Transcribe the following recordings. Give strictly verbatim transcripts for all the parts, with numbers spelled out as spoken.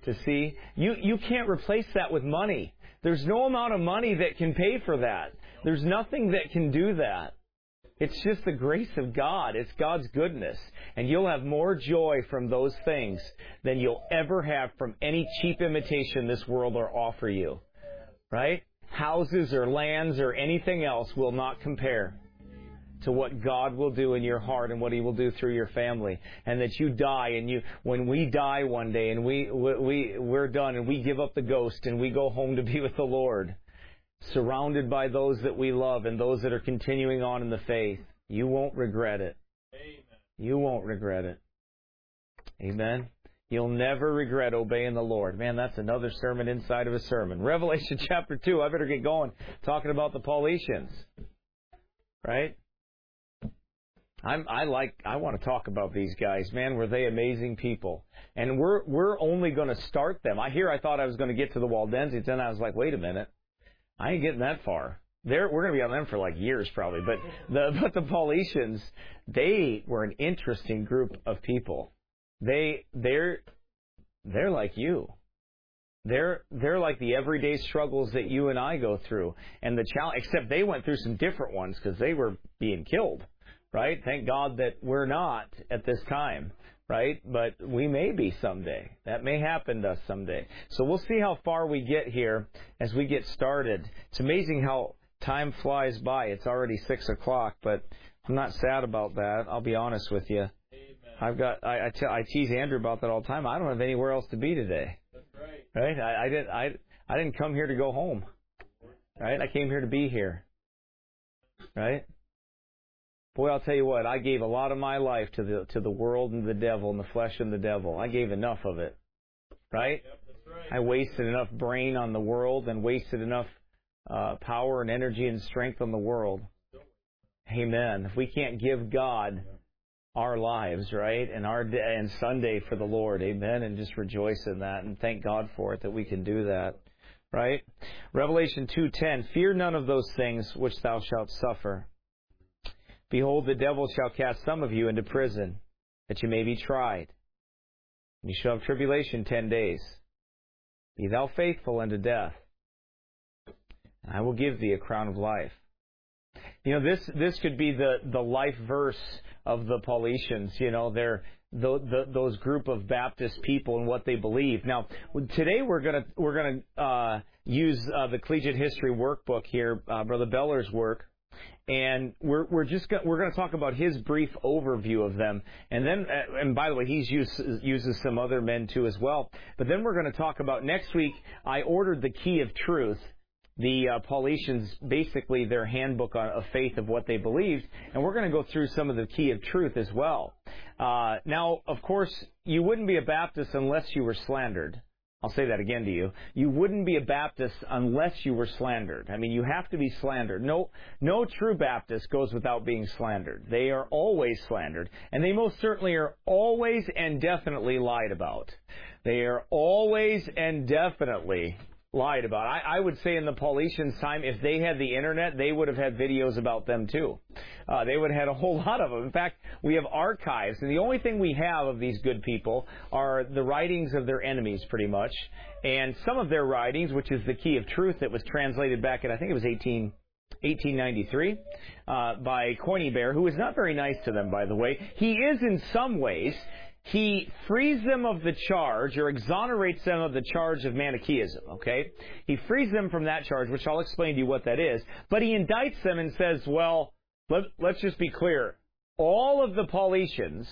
to see. You, you can't replace that with money. There's no amount of money that can pay for that. There's nothing that can do that. It's just the grace of God. It's God's goodness. And you'll have more joy from those things than you'll ever have from any cheap imitation this world will offer you. Right? Houses or lands or anything else will not compare to what God will do in your heart and what He will do through your family. And that you die, and you, when we die one day and we, we, we're done and we give up the ghost and we go home to be with the Lord, surrounded by those that we love and those that are continuing on in the faith, you won't regret it. Amen. You won't regret it. Amen. You'll never regret obeying the Lord. Man, that's another sermon inside of a sermon. Revelation chapter two. I better get going talking about the Paulicians. Right? I'm, I like, I want to talk about these guys. Man, were they amazing people. And we're, we're only going to start them. I hear I thought I was going to get to the Waldenses, and I was like, wait a minute. I ain't getting that far. They're, we're going to be on them for like years probably. But the, but the Paulicians, they were an interesting group of people. They, they're, they're like you. They're, they're like the everyday struggles that you and I go through. And the challenge, except they went through some different ones because they were being killed. Right? Thank God that we're not at this time. Right? But we may be someday. That may happen to us someday. So we'll see how far we get here as we get started. It's amazing how time flies by. It's already six o'clock, but I'm not sad about that. I'll be honest with you. Amen. I've got, I, I, te- I tease Andrew about that all the time. I don't have anywhere else to be today. That's right. Right? I, I didn't, I, I didn't come here to go home. Right? I came here to be here. Right? Boy, I'll tell you what, I gave a lot of my life to the to the world and the devil and the flesh and the devil. I gave enough of it. Right? Yep, that's right. I wasted enough brain on the world and wasted enough uh, power and energy and strength on the world. Amen. If we can't give God our lives, right, and our day, and Sunday for the Lord, amen, and just rejoice in that and thank God for it that we can do that. Right? Revelation two ten, fear none of those things which thou shalt suffer. Behold, the devil shall cast some of you into prison, that you may be tried. And you shall have tribulation ten days. Be thou faithful unto death, and I will give thee a crown of life. You know, this this could be the, the life verse of the Paulicians. You know, they're the, the, those group of Baptist people and what they believe. Now, today we're gonna we're gonna uh, use uh, the Collegiate History Workbook here, uh, Brother Beller's work. And we're we're just gonna, we're going to talk about his brief overview of them, and then uh, and by the way, he's used, uses some other men too as well. But then we're going to talk about next week. I ordered the Key of Truth, the uh, Paulicians, basically their handbook on, of faith of what they believed, and we're going to go through some of the Key of Truth as well. Uh, now, of course, you wouldn't be a Baptist unless you were slandered. I'll say that again to you. You wouldn't be a Baptist unless you were slandered. I mean, you have to be slandered. No, no true Baptist goes without being slandered. They are always slandered. And they most certainly are always and definitely lied about. They are always and definitely lied about. I, I would say in the Paulicians' time, if they had the internet, they would have had videos about them too. Uh, they would have had a whole lot of them. In fact, we have archives, and the only thing we have of these good people are the writings of their enemies, pretty much, and some of their writings, which is the Key of Truth that was translated back in, I think it was eighteen ninety-three, uh, by Coigney-Bear, who was not very nice to them, by the way. He is in some ways. He frees them of the charge, or exonerates them of the charge of Manichaeism, okay? He frees them from that charge, which I'll explain to you what that is. But he indicts them and says, well, let, let's just be clear. All of the Paulicians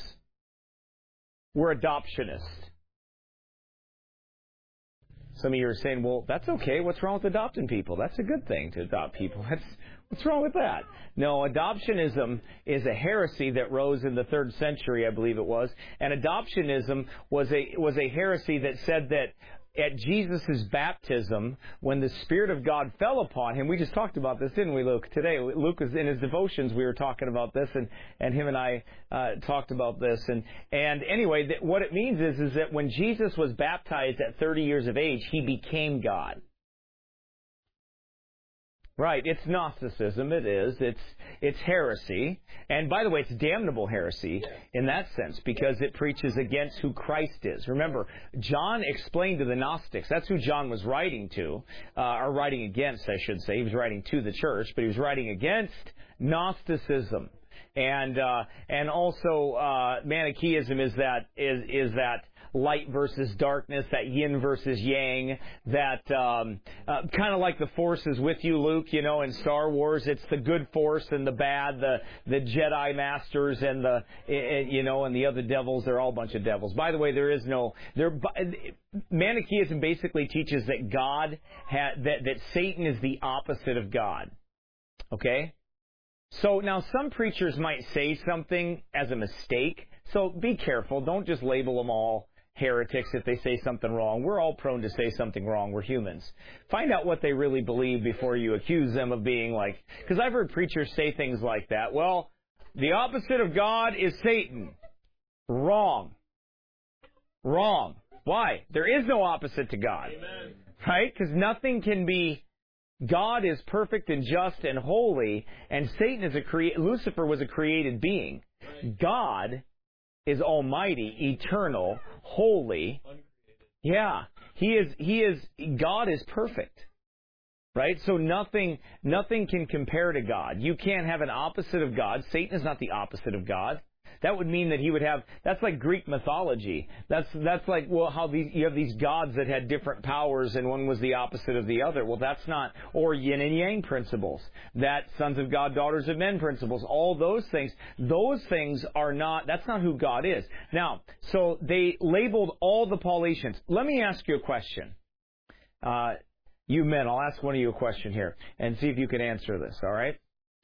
were adoptionists. Some of you are saying, well, that's okay. What's wrong with adopting people? That's a good thing to adopt people. That's, what's wrong with that? No, adoptionism is a heresy that rose in the third century, I believe it was. And adoptionism was a was a heresy that said that at Jesus' baptism, when the Spirit of God fell upon him, we just talked about this, didn't we, Luke? Today, Luke was in his devotions, we were talking about this, and, and him and I uh, talked about this. And, and anyway, th- what it means is, is that when Jesus was baptized at thirty years of age, he became God. Right. It's Gnosticism. It is. It's it's heresy. And by the way, it's damnable heresy in that sense because it preaches against who Christ is. Remember, John explained to the Gnostics. That's who John was writing to, uh, or writing against, I should say. He was writing to the church, but he was writing against Gnosticism. And uh, and also uh, Manichaeism is that is is that light versus darkness, that yin versus yang, that um, uh, kind of like the Force is with you, Luke, you know, in Star Wars. It's the good Force and the bad, the the Jedi Masters and the, you know, and the other devils. They're all a bunch of devils. By the way, there is no... There, Manichaeism basically teaches that God, ha, that, that Satan is the opposite of God. Okay? So now some preachers might say something as a mistake. So be careful. Don't just label them all heretics if they say something wrong. We're all prone to say something wrong. We're humans. Find out what they really believe before you accuse them of being like... Because I've heard preachers say things like that. Well, the opposite of God is Satan. Wrong. Wrong. Why? There is no opposite to God. Amen. Right? Because nothing can be... God is perfect and just and holy, and Satan is a crea- Lucifer was a created being. God is almighty, eternal, holy. Yeah, he is. He is. God is perfect, right? So nothing, nothing can compare to God. You can't have an opposite of God. Satan is not the opposite of God. That would mean that he would have. That's like Greek mythology. That's that's like well, how these you have these gods that had different powers, and one was the opposite of the other. Well, that's not or yin and yang principles. That sons of God, daughters of men principles. All those things. Those things are not. That's not who God is. Now, so they labeled all the Paulicians. Let me ask you a question. Uh, you men, I'll ask one of you a question here and see if you can answer this. All right.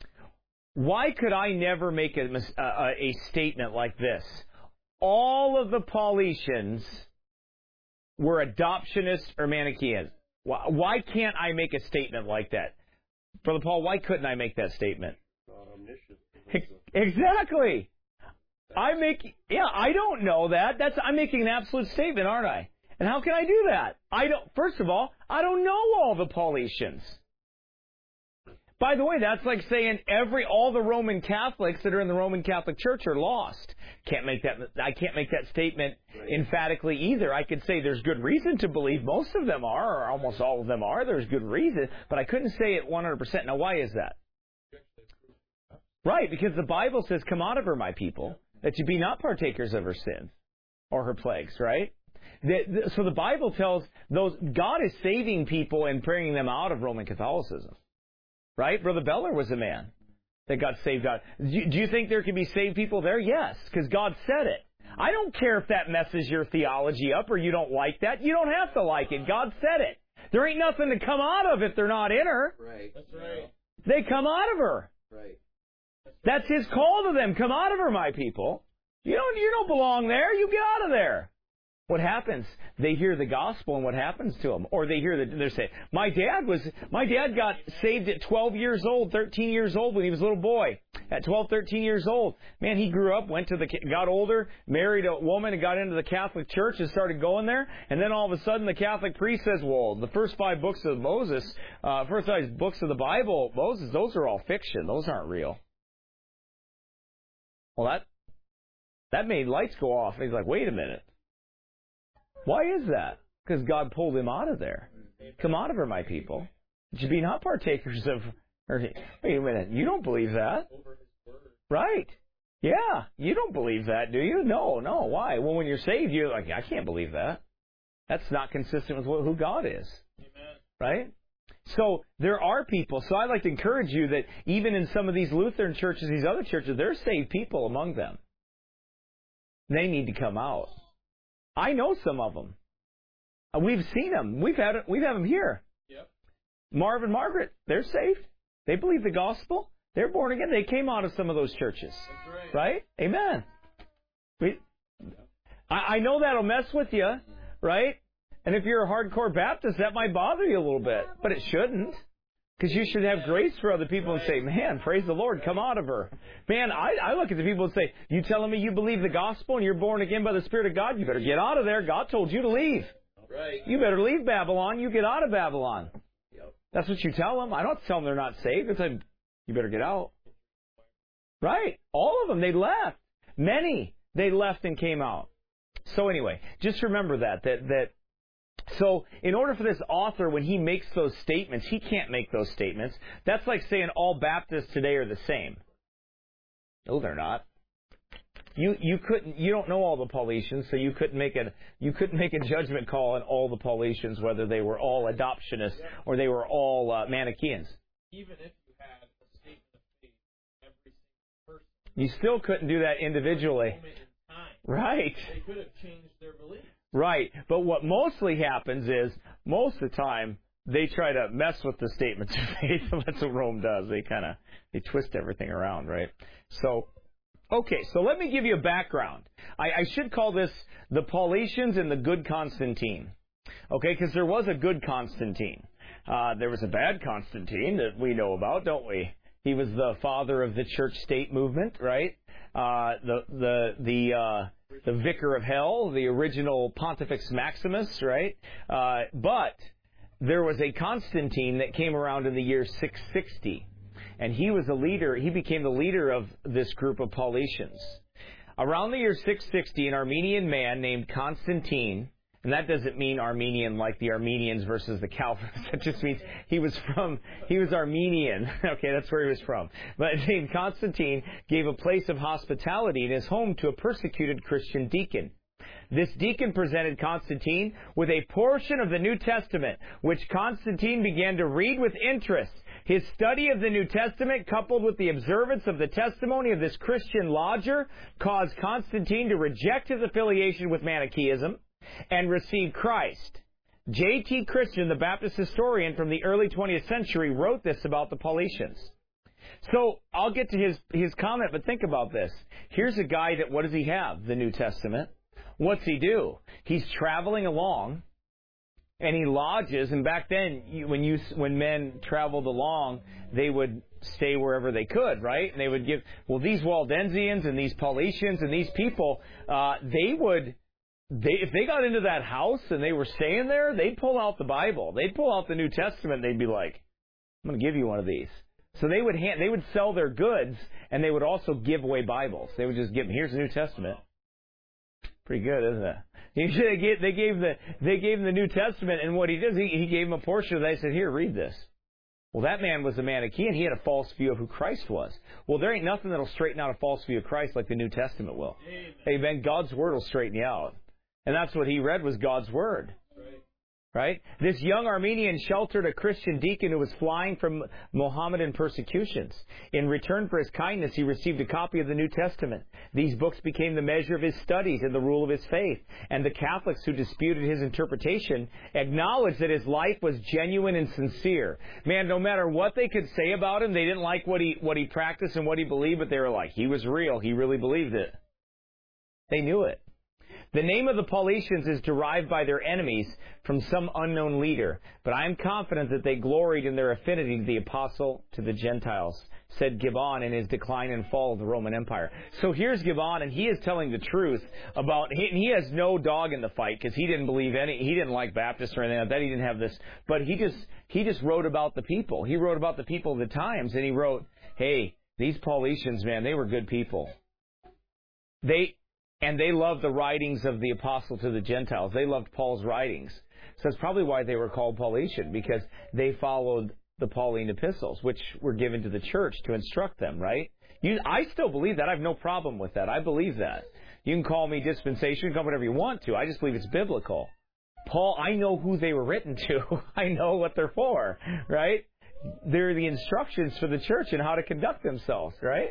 Why could I never make a, a, a statement like this? All of the Paulicians were adoptionists or Manichaeans. Why, why can't I make a statement like that? Brother Paul, why couldn't I make that statement? Exactly. I make, yeah, I don't know that. That's I'm making an absolute statement, aren't I? And how can I do that? I don't. First of all, I don't know all the Paulicians. By the way, that's like saying every all the Roman Catholics that are in the Roman Catholic Church are lost. Can't make that. I can't make that statement emphatically either. I could say there's good reason to believe most of them are, or almost all of them are. There's good reason, but I couldn't say it one hundred percent. Now, why is that? Right, because the Bible says, "Come out of her, my people, that you be not partakers of her sins or her plagues." Right. The, the, so the Bible tells those God is saving people and bringing them out of Roman Catholicism. Right? Brother Beller was a man that got saved out. Do you, do you think there can be saved people there? Yes, because God said it. I don't care if that messes your theology up or you don't like that. You don't have to like it. God said it. There ain't nothing to come out of if they're not in her. Right. That's right. They come out of her. Right. That's His call to them. Come out of her, my people. You don't, you don't belong there. You get out of there. What happens? They hear the gospel, and what happens to them? Or they hear that they say, "My dad was, my dad got saved at twelve years old, thirteen years old when he was a little boy. At twelve, thirteen years old, man, he grew up, went to the, got older, married a woman, and got into the Catholic Church and started going there. And then all of a sudden, the Catholic priest says, "Well, the first five books of Moses, uh, first five books of the Bible, Moses, those are all fiction. Those aren't real." Well, that that made lights go off. And he's like, "Wait a minute. Why is that?" Because God pulled him out of there. Come out of her, my people. You should be not partakers of her. Wait a minute. You don't believe that? Right. Yeah. You don't believe that, do you? No, no. Why? Well, when you're saved, you're like, I can't believe that. That's not consistent with who God is. Amen. Right? So there are people. So I'd like to encourage you that even in some of these Lutheran churches, these other churches, there's saved people among them. They need to come out. I know some of them. We've seen them. We've had we've had them here. Yep. Marv and Margaret, they're saved. They believe the gospel. They're born again. They came out of some of those churches. That's right. Right? Amen. We, I, I know that'll mess with you, right? And if you're a hardcore Baptist, that might bother you a little bit. But it shouldn't. Because you should have grace for other people and say, "Man, praise the Lord, come out of her." Man, I, I look at the people and say, "You telling me you believe the gospel and you're born again by the Spirit of God? You better get out of there. God told you to leave. Right. You better leave Babylon. You get out of Babylon." Yep. That's what you tell them. I don't tell them they're not saved. I tell them, you better get out. Right. All of them, they left. Many, they left and came out. So anyway, just remember that, that, that, so in order for this author, when he makes those statements, he can't make those statements. That's like saying all Baptists today are the same. No, they're not. You you couldn't you don't know all the Paulicians, so you couldn't make a you couldn't make a judgment call on all the Paulicians, whether they were all adoptionists or they were all uh, Manichaeans. Even if you had a statement of faith, every single person, you still couldn't do that individually. moment in time, right. They could have changed their beliefs. Right. But what mostly happens is most of the time they try to mess with the statements of faith. That's what Rome does. They kind of they twist everything around, right? So. Okay, so let me give you a background. I, I should call this the Paulicians and the good Constantine. Okay, because there was a good Constantine. Uh, there was a bad Constantine that we know about, don't we? He was the father of the church-state movement, right? Uh, the the the uh, the vicar of hell, the original Pontifex Maximus, right? Uh, but there was a Constantine that came around in the year six sixty. And he was a leader, he became the leader of this group of Paulicians. Around the year six sixty, an Armenian man named Constantine, and that doesn't mean Armenian like the Armenians versus the Calvinists. That just means he was from, he was Armenian. Okay, that's where he was from. But named Constantine gave a place of hospitality in his home to a persecuted Christian deacon. This deacon presented Constantine with a portion of the New Testament, which Constantine began to read with interest. His study of the New Testament, coupled with the observance of the testimony of this Christian lodger, caused Constantine to reject his affiliation with Manichaeism and receive Christ. J T Christian, the Baptist historian from the early twentieth century, wrote this about the Paulicians. So I'll get to his, his comment, but think about this. Here's a guy that, what does he have? The New Testament. What's he do? He's traveling along. And he lodges, and back then, you, when you when men traveled along, they would stay wherever they could, right? And they would give, well, these Waldensians and these Paulicians and these people, uh, they would, they if they got into that house and they were staying there, they'd pull out the Bible, they'd pull out the New Testament, they'd be like, I'm going to give you one of these. So they would hand, they would sell their goods, and they would also give away Bibles. They would just give them, here's the New Testament. Pretty good, isn't it? They gave, they gave the they gave him the New Testament, and what he did, he, he gave him a portion of that. He said, "Here, read this." Well, that man was a Manichaean. He had a false view of who Christ was. Well, there ain't nothing that'll straighten out a false view of Christ like the New Testament will. Amen. Amen. God's Word will straighten you out, and that's what he read was God's Word. Right. Right? This young Armenian sheltered a Christian deacon who was flying from Mohammedan persecutions. In return for his kindness, he received a copy of the New Testament. These books became the measure of his studies and the rule of his faith. And the Catholics who disputed his interpretation acknowledged that his life was genuine and sincere. Man, no matter what they could say about him, they didn't like what he what he practiced and what he believed, but they were like, he was real. He really believed it. They knew it. The name of the Paulicians is derived by their enemies from some unknown leader, but I am confident that they gloried in their affinity to the apostle to the Gentiles, said Gibbon in his Decline and Fall of the Roman Empire. So here's Gibbon, and he is telling the truth about, he, he has no dog in the fight because he didn't believe any, he didn't like Baptists or anything like that, he didn't have this, but he just, he just wrote about the people. He wrote about the people of the times, and he wrote, hey, these Paulicians, man, they were good people. They, And they loved the writings of the apostle to the Gentiles. They loved Paul's writings. So that's probably why they were called Paulician, because they followed the Pauline epistles, which were given to the church to instruct them, right? You, I still believe that. I have no problem with that. I believe that. You can call me dispensation, call whatever you want to. I just believe it's biblical. Paul, I know who they were written to. I know what they're for, right? They're the instructions for the church and how to conduct themselves, right?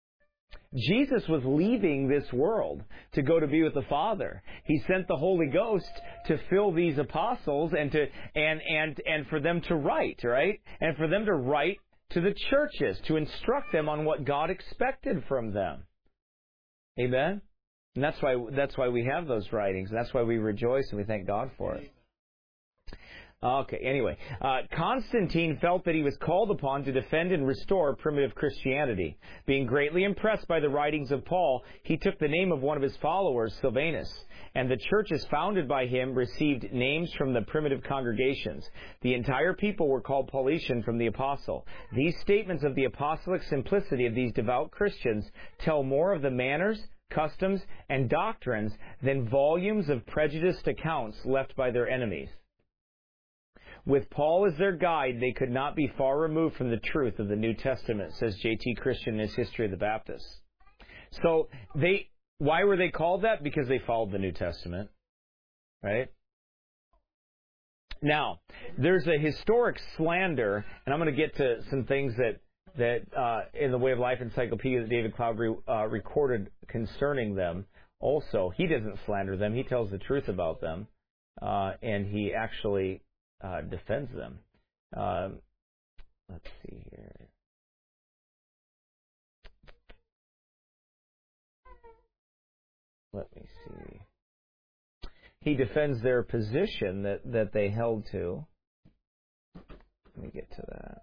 Jesus was leaving this world to go to be with the Father. He sent the Holy Ghost to fill these apostles and to and and and for them to write, right? And for them to write to the churches, to instruct them on what God expected from them. Amen? And that's why that's why we have those writings. That's why we rejoice and we thank God for it. Okay, anyway, uh, Constantine felt that he was called upon to defend and restore primitive Christianity. Being greatly impressed by the writings of Paul, he took the name of one of his followers, Sylvanus, and the churches founded by him received names from the primitive congregations. The entire people were called Paulician from the apostle. These statements of the apostolic simplicity of these devout Christians tell more of the manners, customs, and doctrines than volumes of prejudiced accounts left by their enemies. With Paul as their guide, they could not be far removed from the truth of the New Testament, says J T Christian in his History of the Baptists. So, they, why were they called that? Because they followed the New Testament, right? Now, there's a historic slander, and I'm going to get to some things that, that uh, in the Way of Life Encyclopedia that David Cloud uh, recorded concerning them. Also, he doesn't slander them. He tells the truth about them, uh, and he actually Uh, defends them. Um, let's see here. Let me see. He defends their position that, that they held to. Let me get to that.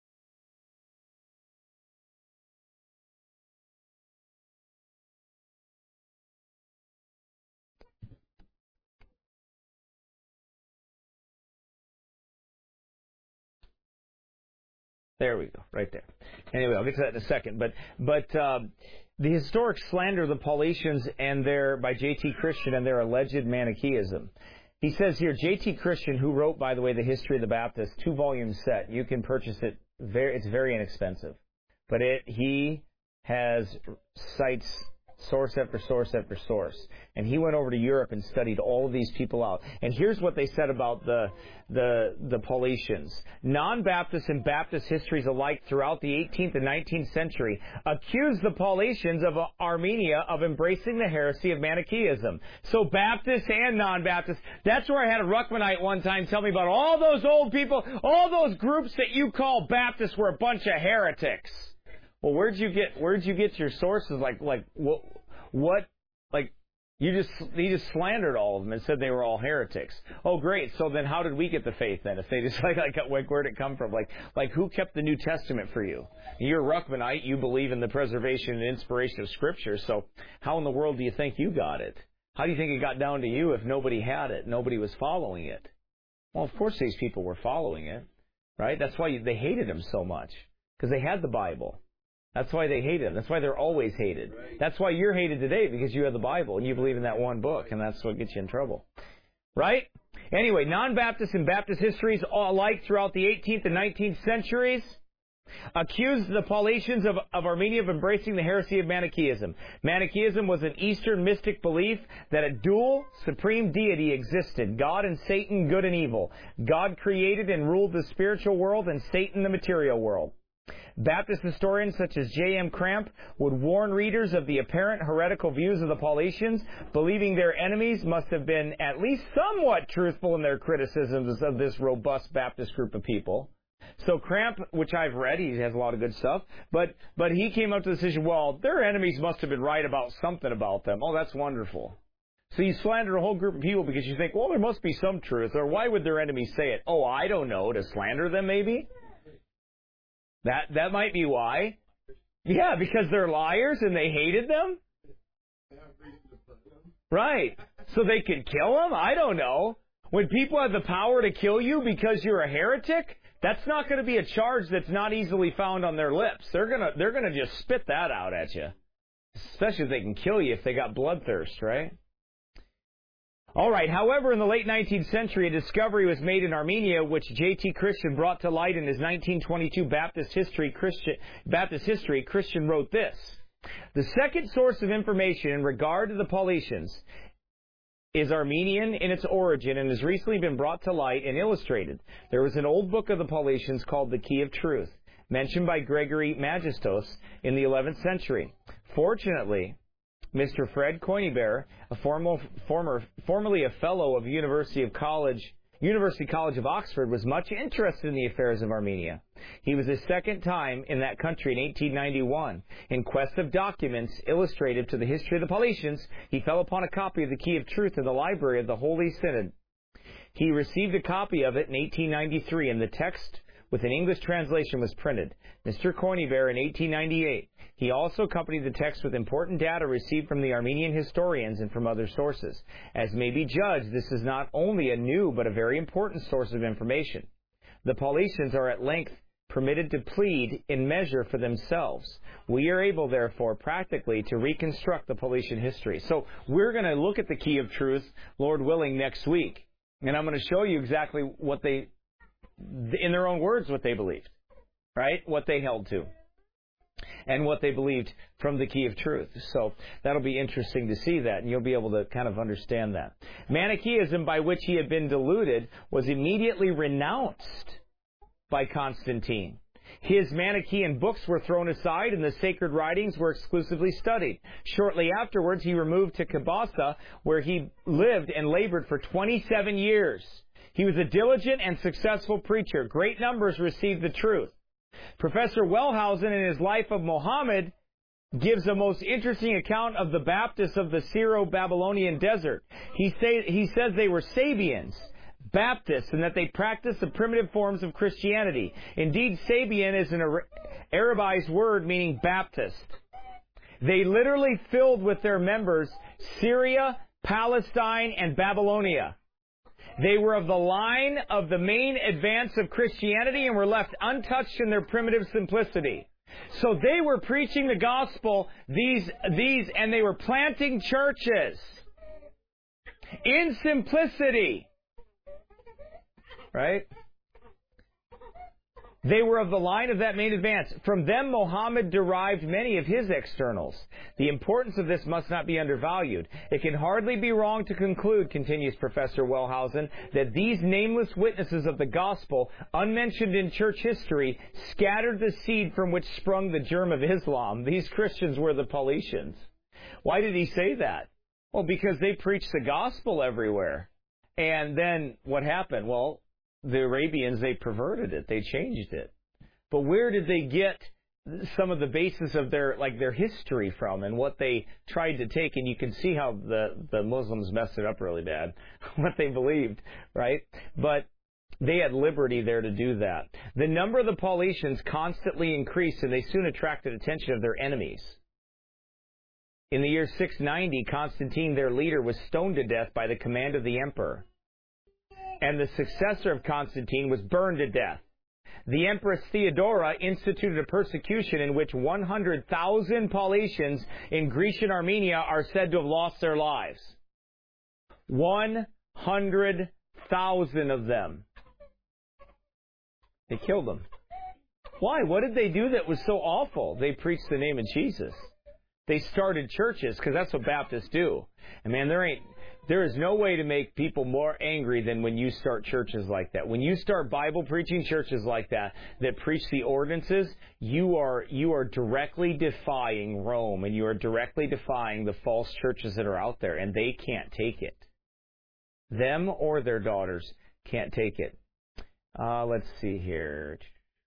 There we go, right there. Anyway, I'll get to that in a second. But but um, the historic slander of the Paulicians and their by J T Christian and their alleged Manichaeism. He says here, J T Christian, who wrote, by the way, the History of the Baptists, two-volume set. You can purchase it. Very, it's very inexpensive, but it he has cites source after source after source. And he went over to Europe and studied all of these people out. And here's what they said about the the the Paulicians. Non-Baptist and Baptist histories alike throughout the eighteenth and nineteenth century accused the Paulicians of Armenia of embracing the heresy of Manichaeism. So Baptists and non-Baptists. That's where I had a Ruckmanite one time tell me about all those old people, all those groups that you call Baptists were a bunch of heretics. Well, where'd you get where'd you get your sources? Like like what what like you just he just slandered all of them and said they were all heretics. Oh, great! So then, how did we get the faith then? If they just like like, like where'd it come from? Like like who kept the New Testament for you? You're a Ruckmanite. You believe in the preservation and inspiration of Scripture. So how in the world do you think you got it? How do you think it got down to you if nobody had it? Nobody was following it. Well, of course these people were following it, right? That's why they hated him so much because they had the Bible. That's why they hated him. That's why they're always hated. That's why you're hated today, because you have the Bible and you believe in that one book, and that's what gets you in trouble. Right? Anyway, non-Baptist and Baptist histories alike throughout the eighteenth and nineteenth centuries accused the Paulicians of, of Armenia of embracing the heresy of Manichaeism. Manichaeism was an Eastern mystic belief that a dual supreme deity existed, God and Satan, good and evil. God created and ruled the spiritual world and Satan the material world. Baptist historians such as J M Cramp would warn readers of the apparent heretical views of the Paulicians, believing their enemies must have been at least somewhat truthful in their criticisms of this robust Baptist group of people. So Cramp, which I've read, he has a lot of good stuff, but but he came up to the decision, well, their enemies must have been right about something about them. Oh, that's wonderful. So you slander a whole group of people because you think, well, there must be some truth, or why would their enemies say it? Oh, I don't know, to slander them maybe? That that might be why. Yeah, because they're liars and they hated them? Right. So they could kill them? I don't know. When people have the power to kill you because you're a heretic, that's not going to be a charge that's not easily found on their lips. They're going to they're going to just spit that out at you. Especially if they can kill you if they got bloodthirst, right? All right. However, in the late nineteenth century, a discovery was made in Armenia, which J T Christian brought to light in his nineteen twenty-two Baptist History. Christian, Baptist History. Christian wrote this: the second source of information in regard to the Paulicians is Armenian in its origin and has recently been brought to light and illustrated. There was an old book of the Paulicians called the Key of Truth, mentioned by Gregory Magistos in the eleventh century. Fortunately, Mister Fred Coignebert, a formal, former, formerly a fellow of University of College, University College of Oxford, was much interested in the affairs of Armenia. He was his second time in that country in eighteen ninety-one. In quest of documents illustrative to the history of the Paulicians, he fell upon a copy of the Key of Truth in the library of the Holy Synod. He received a copy of it in eighteen ninety-three, and the text with an English translation was printed. Mister Conybeare in eighteen ninety-eight. He also accompanied the text with important data received from the Armenian historians and from other sources. As may be judged, this is not only a new but a very important source of information. The Paulicians are at length permitted to plead in measure for themselves. We are able, therefore, practically to reconstruct the Paulician history. So we're going to look at the key of truth, Lord willing, next week. And I'm going to show you exactly what they, in their own words, what they believed, right? What they held to, and what they believed from the key of truth. So that'll be interesting to see that, and you'll be able to kind of understand that. Manichaeism, by which he had been deluded, was immediately renounced by Constantine. His Manichaean books were thrown aside and the sacred writings were exclusively studied. Shortly afterwards, he removed to Kabasa, where he lived and labored for twenty-seven years. He was a diligent and successful preacher. Great numbers received the truth. Professor Wellhausen, in his Life of Muhammad, gives a most interesting account of the Baptists of the Syro-Babylonian desert. He, say, he says they were Sabians, Baptists, and that they practiced the primitive forms of Christianity. Indeed, Sabian is an Arabized word meaning Baptist. They literally filled with their members Syria, Palestine, and Babylonia. They were of the line of the main advance of Christianity and were left untouched in their primitive simplicity. So they were preaching the gospel, these, these, and they were planting churches in simplicity. Right? They were of the line of that main advance. From them, Mohammed derived many of his externals. The importance of this must not be undervalued. It can hardly be wrong to conclude, continues Professor Wellhausen, that these nameless witnesses of the gospel, unmentioned in church history, scattered the seed from which sprung the germ of Islam. These Christians were the Paulicians. Why did he say that? Well, because they preached the gospel everywhere. And then what happened? Well, the Arabians, they perverted it. They changed it. But where did they get some of the basis of their, like, their history from and what they tried to take? And you can see how the, the Muslims messed it up really bad, what they believed, right? But they had liberty there to do that. The number of the Paulicians constantly increased, and they soon attracted attention of their enemies. In the year six ninety, Constantine, their leader, was stoned to death by the command of the emperor. And the successor of Constantine was burned to death. The Empress Theodora instituted a persecution in which one hundred thousand Paulicians in Grecian Armenia are said to have lost their lives. one hundred thousand of them. They killed them. Why? What did they do that was so awful? They preached the name of Jesus. They started churches, because that's what Baptists do. And man, there ain't, there is no way to make people more angry than when you start churches like that. When you start Bible preaching churches like that, that preach the ordinances, you are, you are directly defying Rome, and you are directly defying the false churches that are out there, and they can't take it. Them or their daughters can't take it. Uh, let's see here.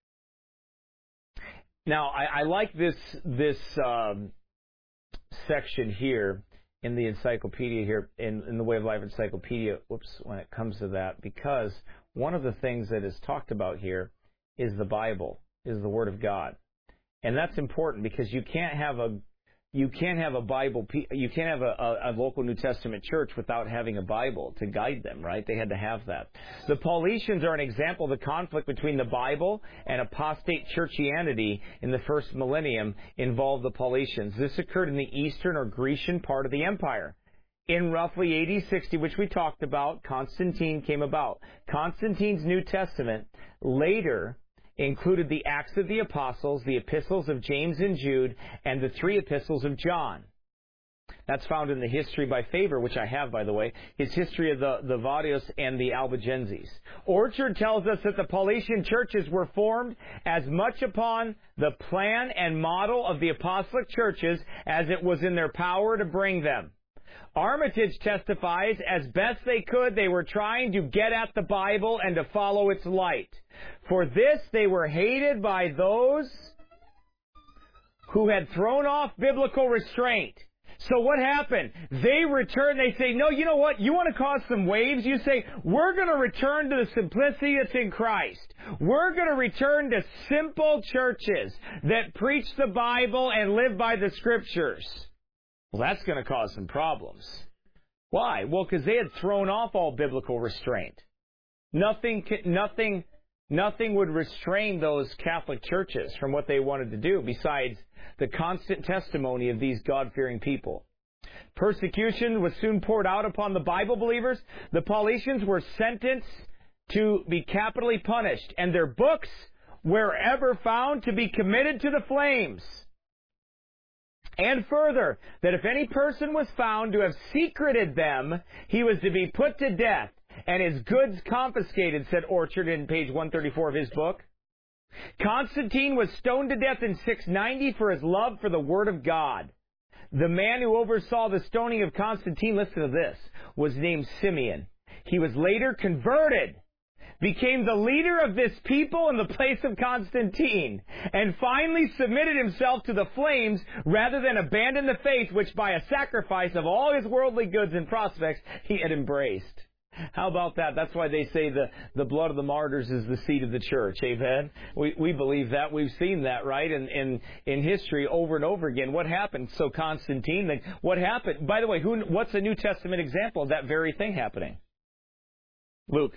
Now, I, I like this, this, um, section here in the encyclopedia here, in, in the Way of Life encyclopedia, whoops, when it comes to that, because one of the things that is talked about here is the Bible, is the Word of God. And that's important because you can't have a you can't have a Bible, you can't have a, a, a local New Testament church without having a Bible to guide them, right? They had to have that. The Paulicians are an example of the conflict between the Bible and apostate churchianity in the first millennium involved the Paulicians. This occurred in the eastern or Grecian part of the empire. In roughly A D sixty, which we talked about, Constantine came about. Constantine's New Testament later included the Acts of the Apostles, the Epistles of James and Jude, and the three Epistles of John. That's found in the History by Faber, which I have, by the way, his History of the, the Vadios and the Albigenses. Orchard tells us that the Paulician churches were formed as much upon the plan and model of the apostolic churches as it was in their power to bring them. Armitage testifies, as best they could, they were trying to get at the Bible and to follow its light. For this, they were hated by those who had thrown off biblical restraint. So what happened? They return, they say, no, you know what? You want to cause some waves? You say, we're going to return to the simplicity that's in Christ. We're going to return to simple churches that preach the Bible and live by the Scriptures. Well, that's going to cause some problems. Why? Well, because they had thrown off all biblical restraint. Nothing, nothing, nothing would restrain those Catholic churches from what they wanted to do besides the constant testimony of these God-fearing people. Persecution was soon poured out upon the Bible believers. The Paulicians were sentenced to be capitally punished, and their books, wherever found, to be committed to the flames. And further, that if any person was found to have secreted them, he was to be put to death, and his goods confiscated, said Orchard in page one thirty-four of his book. Constantine was stoned to death in six ninety for his love for the Word of God. The man who oversaw the stoning of Constantine, listen to this, was named Simeon. He was later converted, became the leader of this people in the place of Constantine, and finally submitted himself to the flames rather than abandon the faith which by a sacrifice of all his worldly goods and prospects he had embraced. How about that? That's why they say the, the blood of the martyrs is the seed of the church. Amen? We we believe that. We've seen that, right, in, in, in history over and over again. What happened? So Constantine, what happened? By the way, who? What's a New Testament example of that very thing happening? Luke.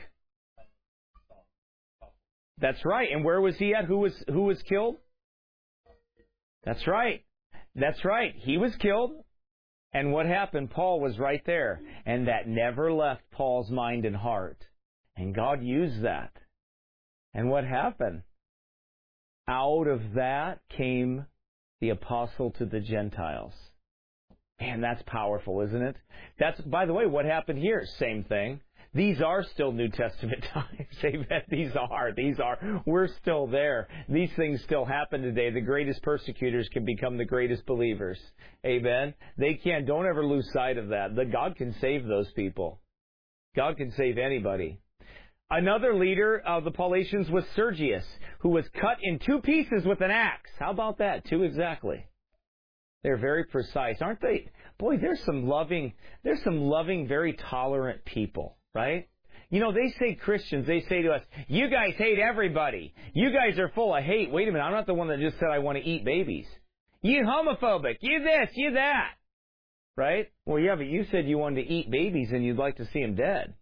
That's right. And where was he at? Who was who was killed? That's right. That's right. He was killed. And what happened? Paul was right there. And that never left Paul's mind and heart. And God used that. And what happened? Out of that came the apostle to the Gentiles. Man, that's powerful, isn't it? That's, by the way, what happened here. Same thing. These are still New Testament times. Amen. These are. These are. We're still there. These things still happen today. The greatest persecutors can become the greatest believers. Amen. They can. Don't ever lose sight of that. That God can save those people. God can save anybody. Another leader of the Paulicians was Sergius, who was cut in two pieces with an axe. How about that? Two exactly. They're very precise, aren't they? Boy, there's some loving, there's some loving, very tolerant people. Right? You know, they say Christians, they say to us, you guys hate everybody. You guys are full of hate. Wait a minute, I'm not the one that just said I want to eat babies. You homophobic. You this, you that. Right? Well, yeah, but you said you wanted to eat babies and you'd like to see them dead.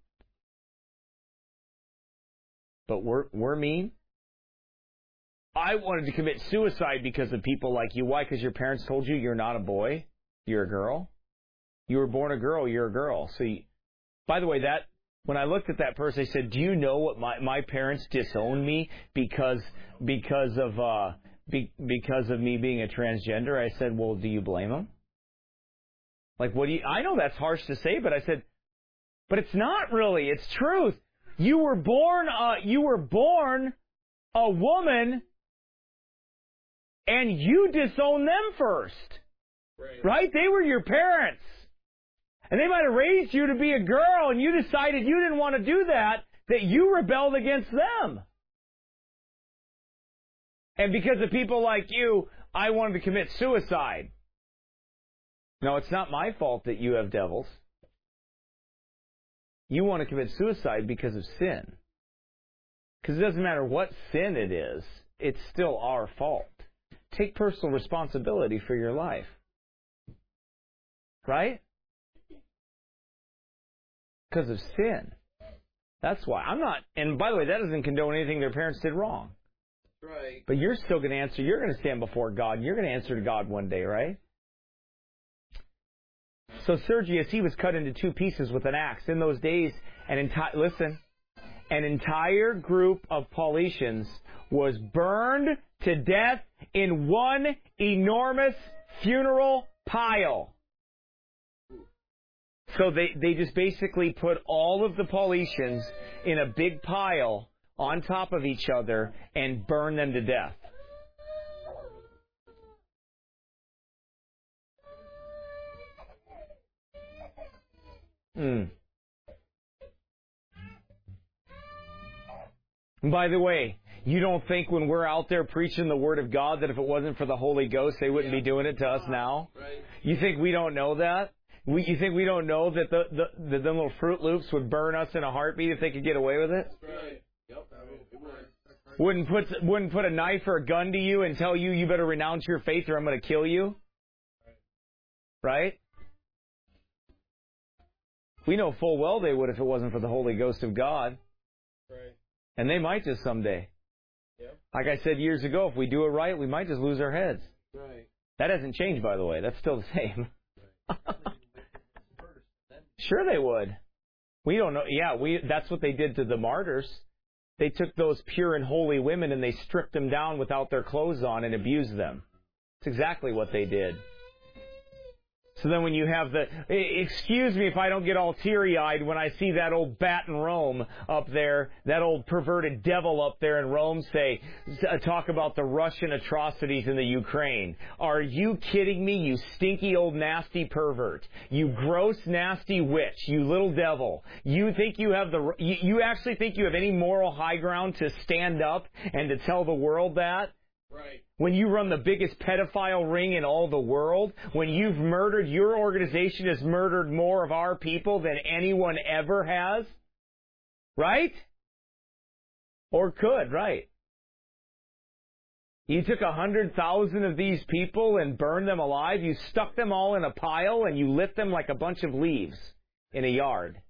But we're, we're mean? I wanted to commit suicide because of people like you. Why? Because your parents told you you're not a boy, you're a girl. You were born a girl, you're a girl. So, you, by the way, that when I looked at that person, I said, do you know what my, my parents disowned me because because of uh, be, because of me being a transgender? I said, well, do you blame them? Like, what do you... I know that's harsh to say, but I said, but it's not really. It's truth. You were born, uh, you were born a woman, and you disowned them first. Right? Right? They were your parents. And they might have raised you to be a girl, and you decided you didn't want to do that, that you rebelled against them. And because of people like you, I wanted to commit suicide. No, it's not my fault that you have devils. You want to commit suicide because of sin. Because it doesn't matter what sin it is, it's still our fault. Take personal responsibility for your life. Right? Because of sin. That's why. I'm not, and by the way, that doesn't condone anything their parents did wrong. Right. But you're still going to answer, you're going to stand before God, and you're going to answer to God one day, right? So Sergius, he was cut into two pieces with an axe. In those days, an entire, listen, an entire group of Paulicians was burned to death in one enormous funeral pile. So they, they just basically put all of the Paulicians in a big pile on top of each other and burned them to death. Hmm. By the way, You don't think when we're out there preaching the Word of God that if it wasn't for the Holy Ghost, they wouldn't Yeah. be doing it to us now? Right. You think we don't know that? We, you think we don't know that the, the, the, the little Fruit Loops would burn us in a heartbeat if they could get away with it? Right. Yep. It would. Wouldn't put wouldn't put a knife or a gun to you and tell you you better renounce your faith or I'm going to kill you? Right? We know full well they would if it wasn't for the Holy Ghost of God. Right. And they might just someday. Yep. Like I said years ago, if we do it right, we might just lose our heads. Right. That hasn't changed, by the way. That's still the same. Sure they would. We don't know. Yeah, we. That's what they did to the martyrs. They took those pure and holy women and they stripped them down without their clothes on and abused them. It's exactly what they did. So then when you have the, excuse me if I don't get all teary-eyed when I see that old bat in Rome up there, that old perverted devil up there in Rome say, talk about the Russian atrocities in the Ukraine. Are you kidding me, you stinky old nasty pervert? You gross nasty witch, you little devil. You think you have the, you, you actually think you have any moral high ground to stand up and to tell the world that? Right. When you run the biggest pedophile ring in all the world, when you've murdered, your organization has murdered more of our people than anyone ever has, right? Or could, right? You took a hundred thousand of these people and burned them alive. You stuck them all in a pile and you lit them like a bunch of leaves in a yard.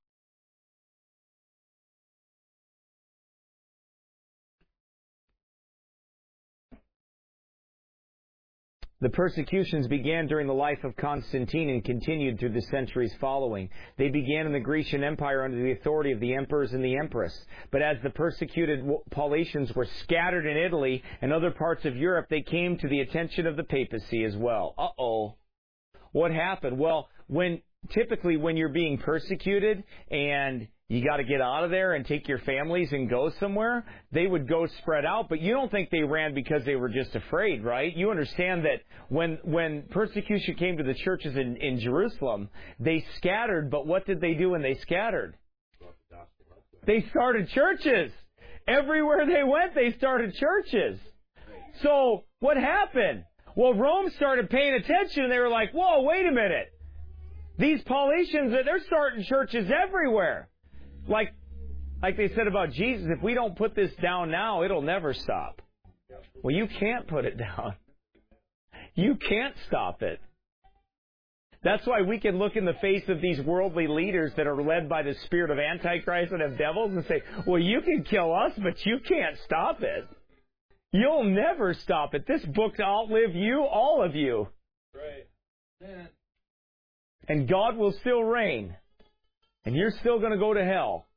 The persecutions began during the life of Constantine and continued through the centuries following. They began in the Grecian Empire under the authority of the emperors and the empress. But as the persecuted Paulicians were scattered in Italy and other parts of Europe, they came to the attention of the papacy as well. Uh-oh. What happened? Well, when typically when you're being persecuted and you got to get out of there and take your families and go somewhere, they would go spread out. But you don't think they ran because they were just afraid, right? You understand that when when persecution came to the churches in, in Jerusalem, they scattered. But what did they do when they scattered? They started churches. Everywhere they went, they started churches. So what happened? Well, Rome started paying attention, and they were like, whoa, wait a minute. These Paulicians, they're starting churches everywhere. Like, like they said about Jesus, if we don't put this down now, it'll never stop. Well, you can't put it down. You can't stop it. That's why we can look in the face of these worldly leaders that are led by the spirit of Antichrist and of devils and say, well, you can kill us, but you can't stop it. You'll never stop it. This book's outlive you, all of you. Right. Yeah. And God will still reign. And you're still going to go to hell.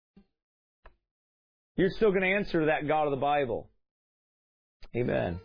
You're still going to answer to that God of the Bible. Amen.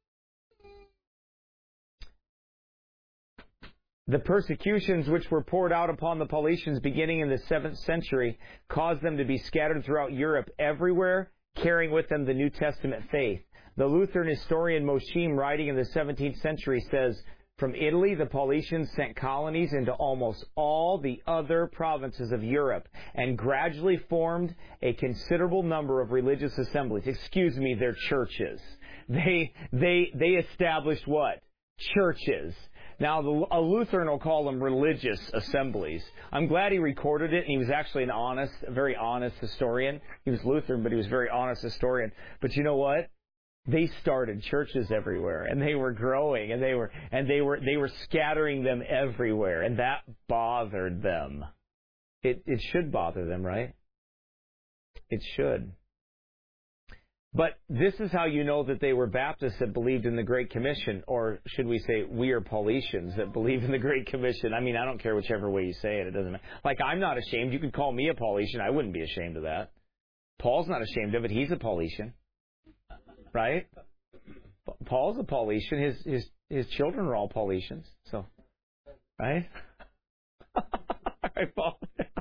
The persecutions which were poured out upon the Paulicians beginning in the seventh century caused them to be scattered throughout Europe, everywhere, carrying with them the New Testament faith. The Lutheran historian Mosheim, writing in the seventeenth century, says, from Italy, the Paulicians sent colonies into almost all the other provinces of Europe and gradually formed a considerable number of religious assemblies. Excuse me, they're churches. They, they, they established what? Churches. Now, the, a Lutheran will call them religious assemblies. I'm glad he recorded it, and he was actually an honest, a very honest historian. He was Lutheran, but he was a very honest historian. But you know what? They started churches everywhere, and they were growing, and they were and they were they were scattering them everywhere, and that bothered them. It it should bother them, right? It should. But this is how you know that they were Baptists that believed in the Great Commission, or should we say we are Paulicians that believe in the Great Commission. I mean, I don't care whichever way you say it. It doesn't matter. Like, I'm not ashamed. You could call me a Paulician. I wouldn't be ashamed of that. Paul's not ashamed of it. He's a Paulician. Right? Paul's a Paulician. His his his children are all Paulicians. So, right? Right, Paul.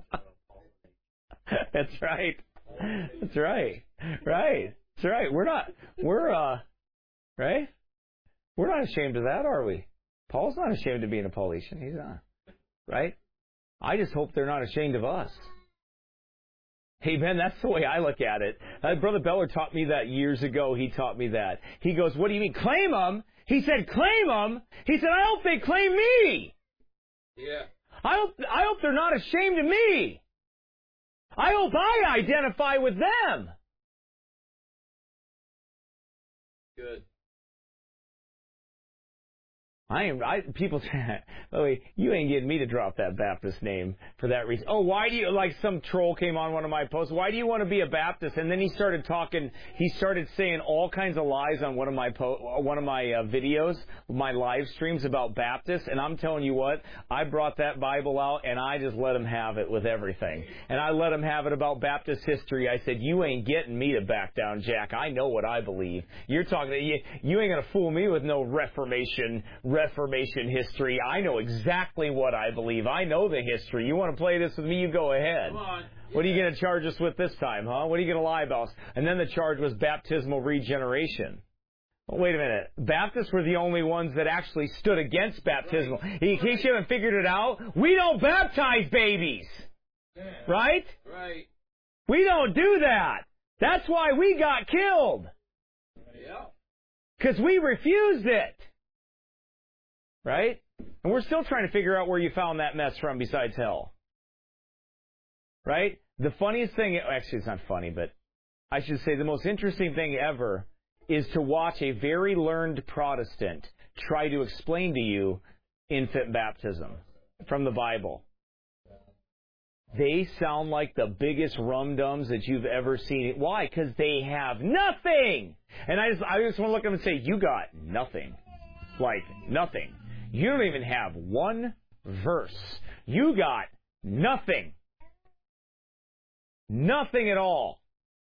That's right. That's right. Right. That's right. We're not. We're uh. Right? We're not ashamed of that, are we? Paul's not ashamed of being a Paulician. He's not. Right? I just hope they're not ashamed of us. Amen. That's the way I look at it. Uh, Brother Beller taught me that years ago. He taught me that. He goes, what do you mean? Claim them? He said, claim them? He said, I hope they claim me. Yeah. I hope, I hope they're not ashamed of me. I hope I identify with them. Good. I am. I people say, "Oh, wait, you ain't getting me to drop that Baptist name for that reason." Oh, why do you like some troll came on one of my posts? Why do you want to be a Baptist? And then he started talking. He started saying all kinds of lies on one of my po- one of my uh, videos, my live streams about Baptists. And I'm telling you what, I brought that Bible out and I just let him have it with everything. And I let him have it about Baptist history. I said, "You ain't getting me to back down, Jack. I know what I believe. You're talking. You, you ain't gonna fool me with no Reformation." Reformation history. I know exactly what I believe. I know the history. You want to play this with me? You go ahead. Come on. What are you going to charge us with this time, huh? What are you going to lie about? And then the charge was baptismal regeneration. Well, wait a minute. Baptists were the only ones that actually stood against baptismal. Right. In case you haven't figured it out, we don't baptize babies. Yeah. Right? Right. We don't do that. That's why we got killed. Yeah. Because we refused it. Right? And we're still trying to figure out where you found that mess from besides hell. Right? The funniest thing, actually it's not funny, but I should say the most interesting thing ever is to watch a very learned Protestant try to explain to you infant baptism from the Bible. They sound like the biggest rum-dums that you've ever seen. Why? Because they have nothing! And I just, I just want to look at them and say, you got nothing. Like, nothing. You don't even have one verse. You got nothing. Nothing at all.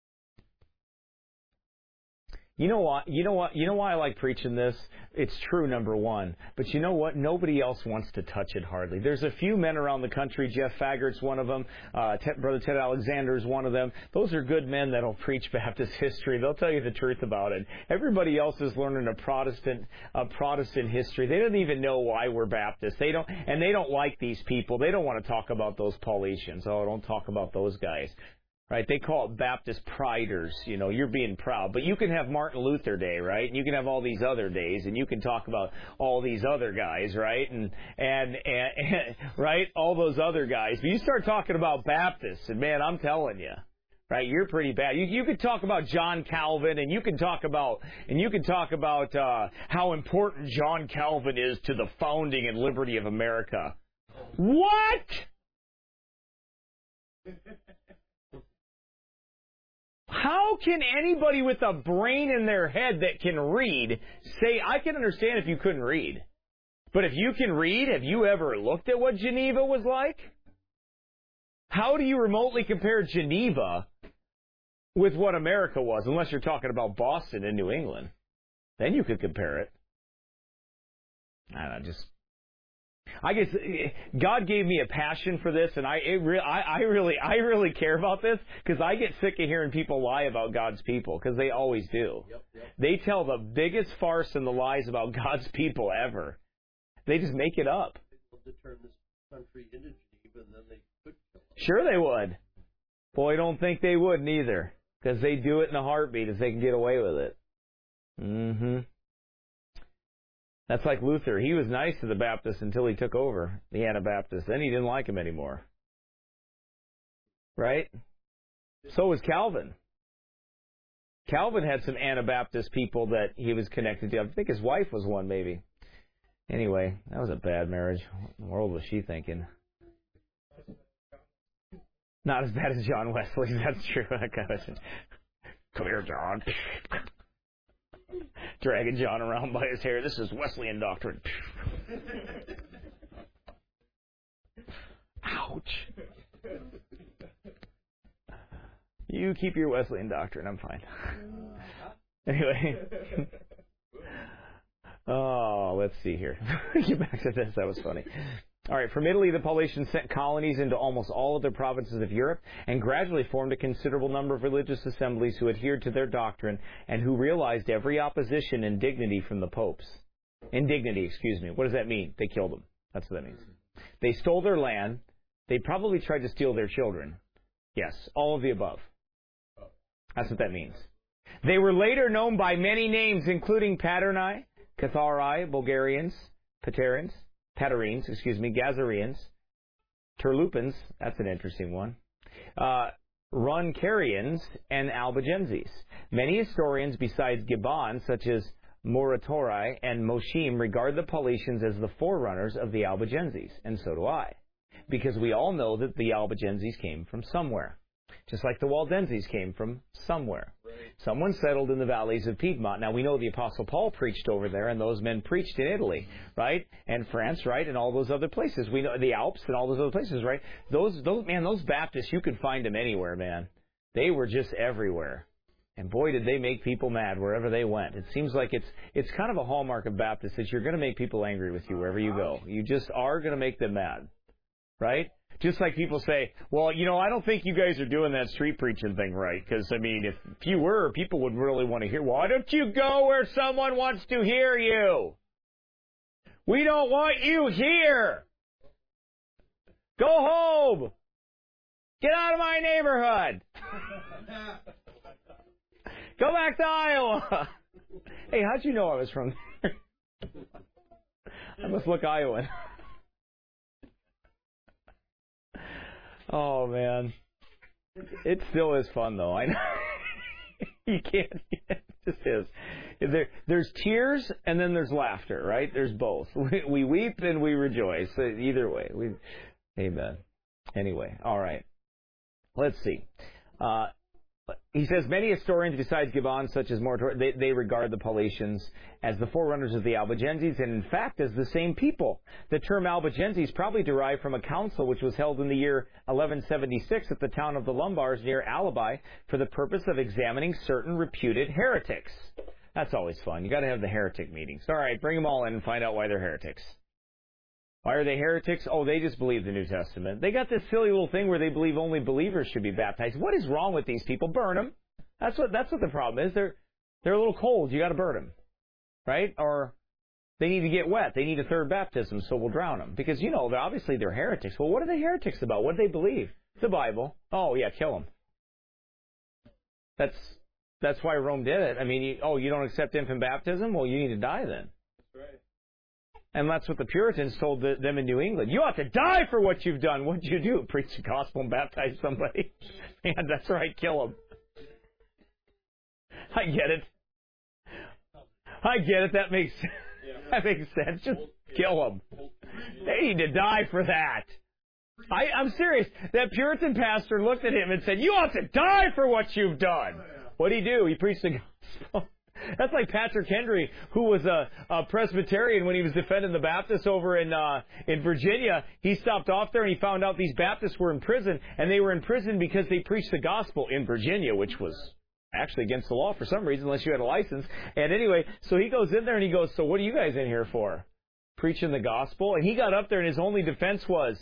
You know what? You know what? You know why I like preaching this? It's true, number one. But you know what? Nobody else wants to touch it hardly. There's a few men around the country. Jeff Faggert's one of them. Uh, Ted, Brother Ted Alexander is one of them. Those are good men that'll preach Baptist history. They'll tell you the truth about it. Everybody else is learning a Protestant, a Protestant history. They don't even know why we're Baptists. They don't, and they don't like these people. They don't want to talk about those Paulicians. Oh, don't talk about those guys. Right, they call it Baptist priders. You know, you're being proud. But you can have Martin Luther Day, right? And you can have all these other days, and you can talk about all these other guys, right? And, and, and, and right, all those other guys. But you start talking about Baptists, and man, I'm telling you, right, you're pretty bad. You, you could talk about John Calvin, and you can talk about, and you can talk about uh, how important John Calvin is to the founding and liberty of America. What? How can anybody with a brain in their head that can read say, I can understand if you couldn't read. But if you can read, have you ever looked at what Geneva was like? How do you remotely compare Geneva with what America was, unless you're talking about Boston and New England? Then you could compare it. I don't know, just... I guess God gave me a passion for this, and I, it re- I, I really, I really care about this because I get sick of hearing people lie about God's people because they always do. Yep, yep. They tell the biggest farce and the lies about God's people ever. They just make it up. To turn this country into Geneva, and then they could kill us. Sure, they would. Boy, I don't think they would neither because they do it in a heartbeat if they can get away with it. Mm-hmm. That's like Luther. He was nice to the Baptists until he took over the Anabaptists. Then he didn't like them anymore. Right? So was Calvin. Calvin had some Anabaptist people that he was connected to. I think his wife was one, maybe. Anyway, that was a bad marriage. What in the world was she thinking? Not as bad as John Wesley. That's true. Come here, John. Dragging John around by his hair. This is Wesleyan doctrine. Ouch. You keep your Wesleyan doctrine. I'm fine. Anyway. Oh, let's see here. Get back to this. That was funny. All right, from Italy, the Paulicians sent colonies into almost all of the provinces of Europe and gradually formed a considerable number of religious assemblies who adhered to their doctrine and who realized every opposition and indignity from the popes. Indignity, excuse me. What does that mean? They killed them. That's what that means. They stole their land. They probably tried to steal their children. Yes, all of the above. That's what that means. They were later known by many names, including Paternai, Catharai, Bulgarians, Paterins, Paterines, excuse me, Gazareans, Turlupans, that's an interesting one, uh, Roncarians, and Albigenses. Many historians besides Gibbon, such as Muratori and Moshim, regard the Paulicians as the forerunners of the Albigenses, and so do I, because we all know that the Albigenses came from somewhere, just like the Waldenses came from somewhere. Right. Someone settled in the valleys of Piedmont. Now, we know the Apostle Paul preached over there, and those men preached in Italy, right? And France, right? And all those other places. We know the Alps and all those other places, right? Those, those, man, those Baptists, you could find them anywhere, man. They were just everywhere. And boy, did they make people mad wherever they went. It seems like it's it's kind of a hallmark of Baptists that you're going to make people angry with you wherever you go. You just are going to make them mad, right? Just like people say, well, you know, I don't think you guys are doing that street preaching thing right. Because, I mean, if you were, people would really want to hear. Why don't you go where someone wants to hear you? We don't want you here. Go home. Get out of my neighborhood. Go back to Iowa. Hey, how'd you know I was from there? I must look Iowan. Oh, man. It still is fun, though. I know. You can't. It just is. There, there's tears, and then there's laughter, right? There's both. We, we weep and we rejoice. Either way. We, amen. Anyway, all right. Let's see. Uh, he says, many historians besides Gibbon, such as Muratori, they, they regard the Paulicians as the forerunners of the Albigenses, and in fact as the same people. The term Albigenses probably derived from a council which was held in the year eleven seventy-six at the town of the Lombards near Albi for the purpose of examining certain reputed heretics. That's always fun. You got to have the heretic meetings. All right, bring them all in and find out why they're heretics. Why are they heretics? Oh, they just believe the New Testament. They got this silly little thing where they believe only believers should be baptized. What is wrong with these people? Burn them. That's what that's what the problem is. They're they're a little cold. You got to burn them, right? Or they need to get wet. They need a third baptism, so we'll drown them because you know they're obviously they're heretics. Well, what are they heretics about? What do they believe? The Bible. Oh yeah, kill them. That's that's why Rome did it. I mean, you, oh, you don't accept infant baptism? Well, you need to die then. That's right. And that's what the Puritans told the, them in New England. You ought to die for what you've done. What'd you do? Preach the gospel and baptize somebody? Man, that's right. Kill them. I get it. I get it. That makes that makes sense. Just kill them. They need to die for that. I, I'm serious. That Puritan pastor looked at him and said, "You ought to die for what you've done." What'd he do? He preached the gospel. That's like Patrick Henry, who was a, a Presbyterian when he was defending the Baptists over in uh, in Virginia. He stopped off there and he found out these Baptists were in prison, and they were in prison because they preached the gospel in Virginia, which was actually against the law for some reason, unless you had a license. And anyway, so he goes in there and he goes, "So what are you guys in here for? Preaching the gospel?" And he got up there and his only defense was,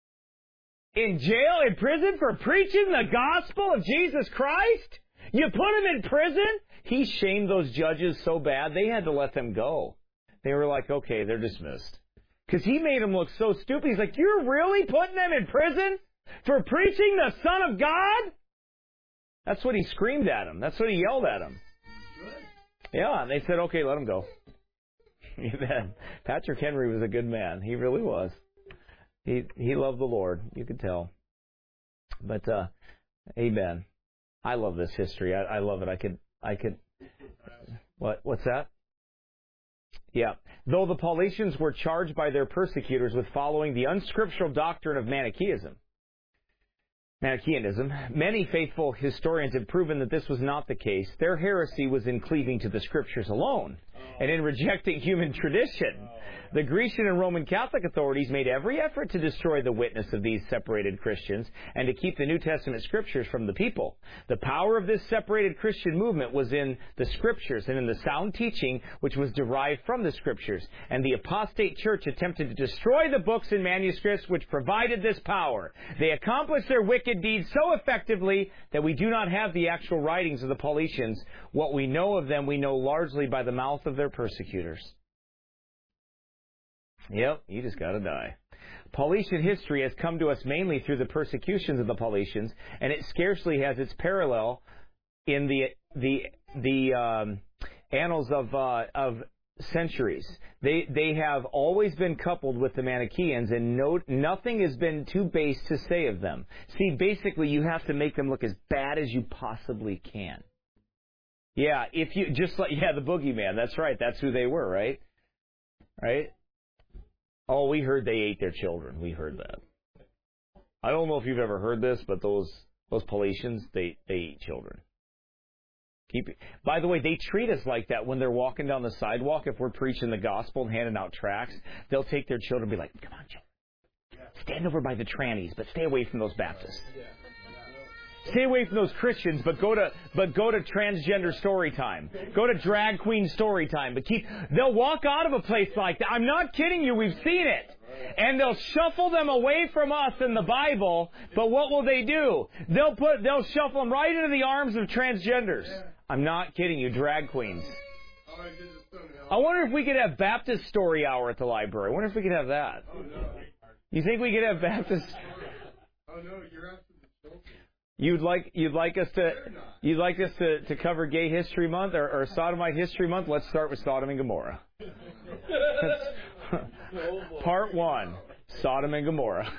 "In jail, in prison for preaching the gospel of Jesus Christ? You put him in prison?" He shamed those judges so bad, they had to let them go. They were like, okay, they're dismissed. Because he made them look so stupid. He's like, you're really putting them in prison for preaching the Son of God? That's what he screamed at him. That's what he yelled at him. Yeah, and they said, okay, let him go. Amen. Patrick Henry was a good man. He really was. He he loved the Lord. You could tell. But, uh, amen. I love this history. I, I love it. I could... I could, what, what's that? Yeah. Though the Paulicians were charged by their persecutors with following the unscriptural doctrine of Manichaeism, Manichaeanism, many faithful historians have proven that this was not the case. Their heresy was in cleaving to the Scriptures alone and in rejecting human tradition. The Grecian and Roman Catholic authorities made every effort to destroy the witness of these separated Christians and to keep the New Testament Scriptures from the people. The power of this separated Christian movement was in the Scriptures and in the sound teaching which was derived from the Scriptures. And the apostate church attempted to destroy the books and manuscripts which provided this power. They accomplished their wicked deeds so effectively that we do not have the actual writings of the Paulicians. What we know of them, we know largely by the mouth of their persecutors. Yep, you just got to die. Paulician history has come to us mainly through the persecutions of the Paulicians, and it scarcely has its parallel in the the the um, annals of uh, of centuries. They they have always been coupled with the Manichaeans, and no nothing has been too base to say of them. See, basically, you have to make them look as bad as you possibly can. Yeah, if you just like yeah, the boogeyman. That's right. That's who they were, right? Right? Oh, we heard they ate their children. We heard that. I don't know if you've ever heard this, but those those Paulicians, they they eat children. Keep it. By the way, they treat us like that when they're walking down the sidewalk. If we're preaching the gospel and handing out tracts, they'll take their children and be like, "Come on, children, stand over by the trannies, but stay away from those Baptists. Stay away from those Christians, but go to but go to transgender story time. Go to drag queen story time. But keep they'll walk out of a place like that. I'm not kidding you. We've seen it. And they'll shuffle them away from us in the Bible. But what will they do? They'll put they'll shuffle them right into the arms of transgenders. I'm not kidding you. Drag queens. I wonder if we could have Baptist story hour at the library. I wonder if we could have that. You think we could have Baptist? Oh no, you're asking the children. You'd like you'd like us to you'd like us to, to cover Gay History Month or, or Sodomite History Month? Let's start with Sodom and Gomorrah. Part one: Sodom and Gomorrah.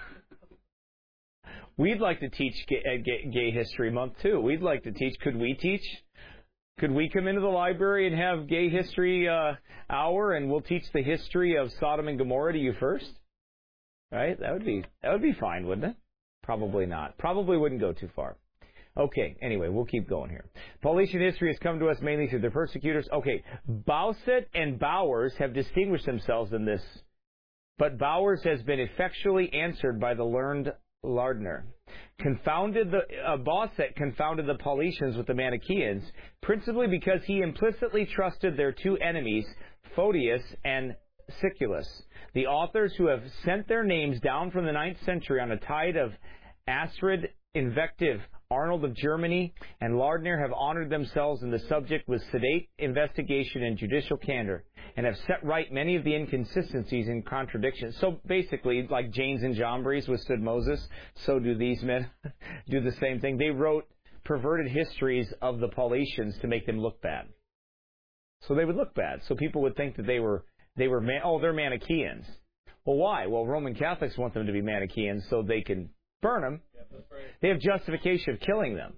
We'd like to teach gay, uh, gay, gay History Month too. We'd like to teach. Could we teach? Could we come into the library and have Gay History uh, Hour, and we'll teach the history of Sodom and Gomorrah to you first? Right? That would be that would be fine, wouldn't it? Probably not. Probably wouldn't go too far. Okay, anyway, we'll keep going here. Paulician history has come to us mainly through the persecutors. Okay, Bowsett and Bowers have distinguished themselves in this, but Bowers has been effectually answered by the learned Lardner. Confounded the uh, Bowsett confounded the Paulicians with the Manichaeans, principally because he implicitly trusted their two enemies, Photius and Siculus, the authors who have sent their names down from the ninth century on a tide of acrid invective. Arnold of Germany and Lardner have honored themselves in the subject with sedate investigation and judicial candor, and have set right many of the inconsistencies and contradictions. So basically, like Janes and Jambres withstood Moses, so do these men do the same thing. They wrote perverted histories of the Paulicians to make them look bad. So they would look bad. So people would think that they were They were, man- oh, they're Manichaeans. Well, why? Well, Roman Catholics want them to be Manichaeans so they can burn them. Yeah, that's right. They have justification of killing them.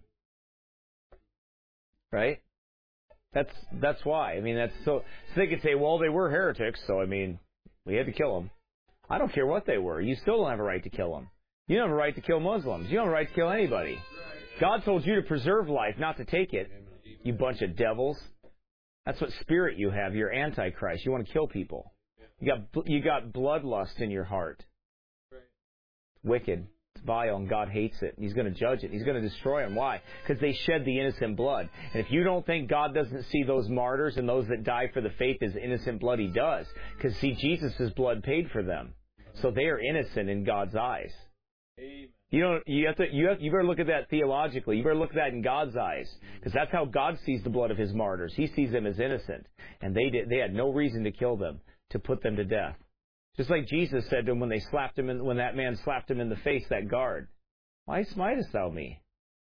Right? That's that's why. I mean, that's so, so they could say, well, they were heretics, so, I mean, we had to kill them. I don't care what they were. You still don't have a right to kill them. You don't have a right to kill Muslims. You don't have a right to kill anybody. God told you to preserve life, not to take it. You bunch of devils. That's what spirit you have. You're Antichrist. You want to kill people. You got you got bloodlust in your heart. It's wicked. It's vile, and God hates it. He's going to judge it. He's going to destroy them. Why? Because they shed the innocent blood. And if you don't think God doesn't see those martyrs and those that die for the faith as innocent blood, He does. Because, see, Jesus' blood paid for them. So they are innocent in God's eyes. Amen. You don't. You have to. You have. You better look at that theologically. You better look at that in God's eyes, because that's how God sees the blood of His martyrs. He sees them as innocent, and they did. They had no reason to kill them, to put them to death. Just like Jesus said to him when they slapped him, in, when that man slapped him in the face, that guard. Why smitest thou me?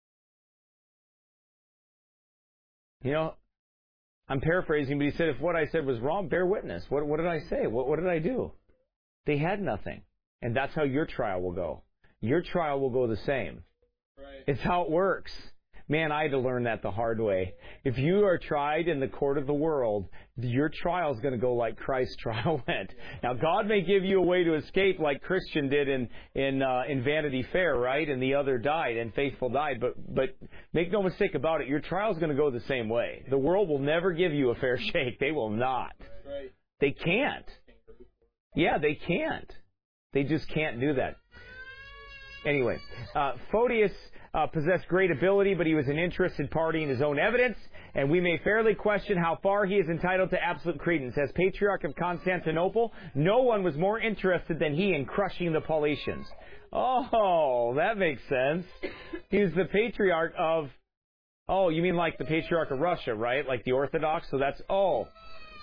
You know, I'm paraphrasing, but he said, if what I said was wrong, bear witness. What, what did I say? What, what did I do? They had nothing, and that's how your trial will go. Your trial will go the same. Right. It's how it works. Man, I had to learn that the hard way. If you are tried in the court of the world, your trial is going to go like Christ's trial went. Now, God may give you a way to escape like Christian did in in uh, in Vanity Fair, right? And the other died, and Faithful died. But but make no mistake about it, your trial is going to go the same way. The world will never give you a fair shake. They will not. Right. They can't. Yeah, they can't. They just can't do that. Anyway, uh, Photius uh, possessed great ability, but he was an interested party in his own evidence, and we may fairly question how far he is entitled to absolute credence. As Patriarch of Constantinople, no one was more interested than he in crushing the Paulicians. Oh, that makes sense. He was the Patriarch of... Oh, you mean like the Patriarch of Russia, right? Like the Orthodox? So that's... Oh,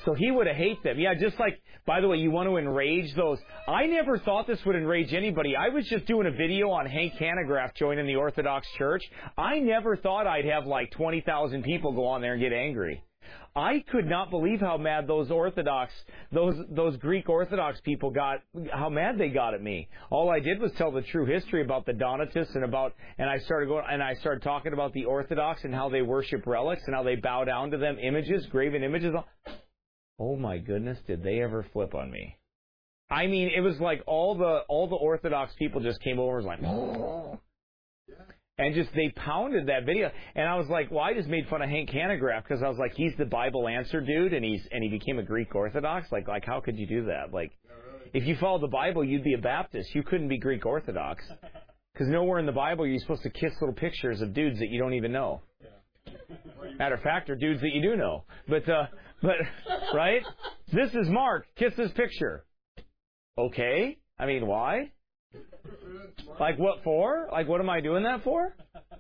So he would have hated them. Yeah, just like, by the way, you want to enrage those. I never thought this would enrage anybody. I was just doing a video on Hank Hanegraaff joining the Orthodox Church. I never thought I'd have like twenty thousand people go on there and get angry. I could not believe how mad those Orthodox, those those Greek Orthodox people got, how mad they got at me. All I did was tell the true history about the Donatists and about, and I started going, and I started talking about the Orthodox and how they worship relics and how they bow down to them, images, graven images. Oh my goodness, did they ever flip on me? I mean, it was like all the all the Orthodox people just came over and was like, oh. And just they pounded that video, and I was like, well, I just made fun of Hank Hanegraaff because I was like, he's the Bible answer dude, and he's and he became a Greek Orthodox. Like, like how could you do that? Like, if you followed the Bible, you'd be a Baptist. You couldn't be Greek Orthodox because nowhere in the Bible you're supposed to kiss little pictures of dudes that you don't even know. Matter of fact, or dudes that you do know. But, uh, but right? This is Mark. Kiss this picture. Okay. I mean, why? Like what for? Like what am I doing that for?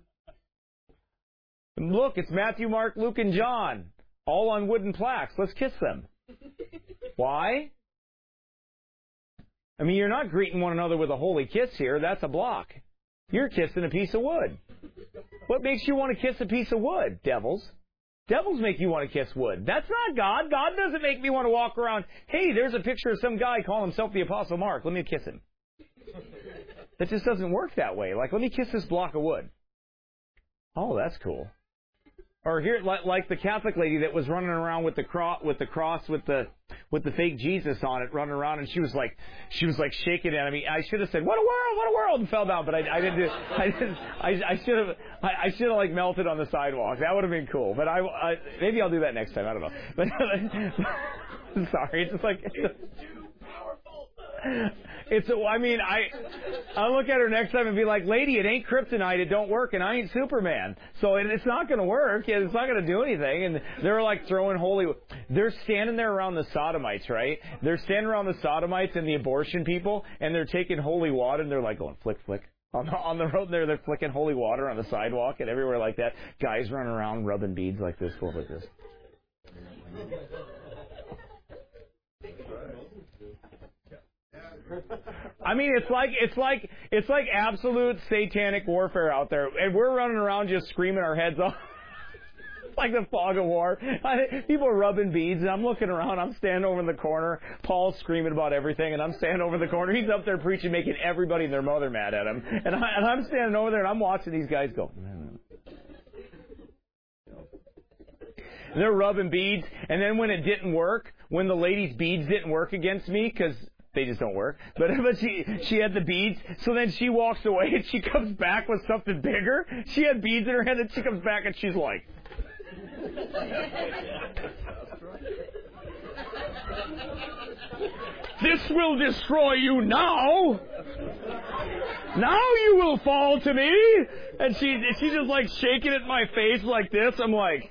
Look, it's Matthew, Mark, Luke, and John. All on wooden plaques. Let's kiss them. Why? I mean, you're not greeting one another with a holy kiss here. That's a block. You're kissing a piece of wood. What makes you want to kiss a piece of wood? Devils. Devils make you want to kiss wood. That's not God. God doesn't make me want to walk around. Hey, there's a picture of some guy calling himself the Apostle Mark. Let me kiss him. It just doesn't work that way. Like, let me kiss this block of wood. Oh, that's cool. Or here, like, like the Catholic lady that was running around with the cross, with the cross, with the with the fake Jesus on it, running around, and she was like, she was like shaking it. I mean, I should have said, "What a world! What a world!" and fell down, but I, I didn't. Do, I didn't. I, I should have. I, I should have like melted on the sidewalk. That would have been cool. But I, I maybe I'll do that next time. I don't know. But sorry, it's just like. It's It's. I mean, I. I'll look at her next time and be like, "Lady, it ain't kryptonite. It don't work, and I ain't Superman, so it, it's not going to work. It's not going to do anything." And they're like throwing holy. They're standing there around the sodomites, right? They're standing around the sodomites and the abortion people, and they're taking holy water, and they're like going flick, flick on the on the road. There, they're flicking holy water on the sidewalk and everywhere like that. Guys running around rubbing beads like this, going like this. I mean, it's like it's like it's like absolute satanic warfare out there, and we're running around just screaming our heads off. It's like the fog of war. I, people are rubbing beads, and I'm looking around. I'm standing over in the corner. Paul's screaming about everything, and I'm standing over in the corner. He's up there preaching, making everybody and their mother mad at him, and, I, and I'm standing over there, and I'm watching these guys go. And they're rubbing beads, and then when it didn't work, when the lady's beads didn't work against me, because they just don't work. But but she she had the beads. So then she walks away and she comes back with something bigger. She had beads in her hand and she comes back and she's like. This will destroy you now. Now you will fall to me. And she she's just like shaking it in my face like this. I'm like,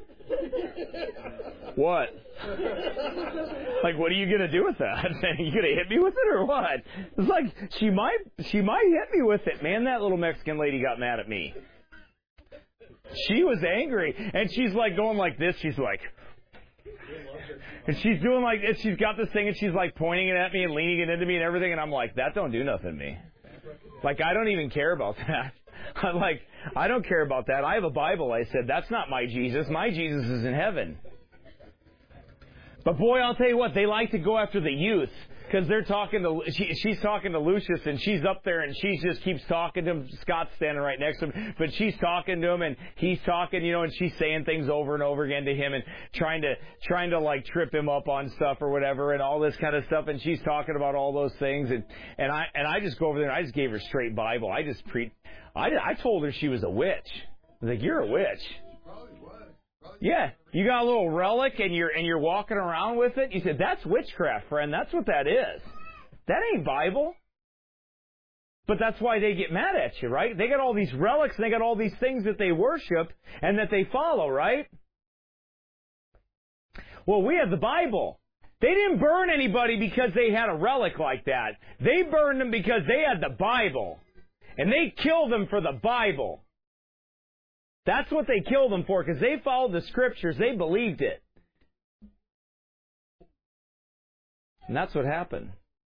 what? Like, what are you gonna do with that? You gonna hit me with it or what? It's like she might, she might hit me with it. Man, that little Mexican lady got mad at me. She was angry, and she's like going like this. She's like, and she's doing like, and she's got this thing, and she's like pointing it at me and leaning it into me and everything. And I'm like, that don't do nothing to me. Like, I don't even care about that. I'm like, I don't care about that. I have a Bible. I said, that's not my Jesus. My Jesus is in heaven. But boy, I'll tell you what, they like to go after the youth because they're talking to, she, she's talking to Lucius and she's up there and she just keeps talking to him. Scott's standing right next to him, but she's talking to him and he's talking, you know, and she's saying things over and over again to him and trying to, trying to like trip him up on stuff or whatever and all this kind of stuff. And she's talking about all those things. And, and I, and I just go over there and I just gave her straight Bible. I just pre, I, I told her she was a witch. I was like, you're a witch. Yeah, you got a little relic and you're and you're walking around with it. You said, that's witchcraft, friend. That's what that is. That ain't Bible. But that's why they get mad at you, right? They got all these relics and they got all these things that they worship and that they follow, right? Well, we have the Bible. They didn't burn anybody because they had a relic like that. They burned them because they had the Bible. And they killed them for the Bible. That's what they killed them for, because they followed the Scriptures. They believed it. And that's what happened.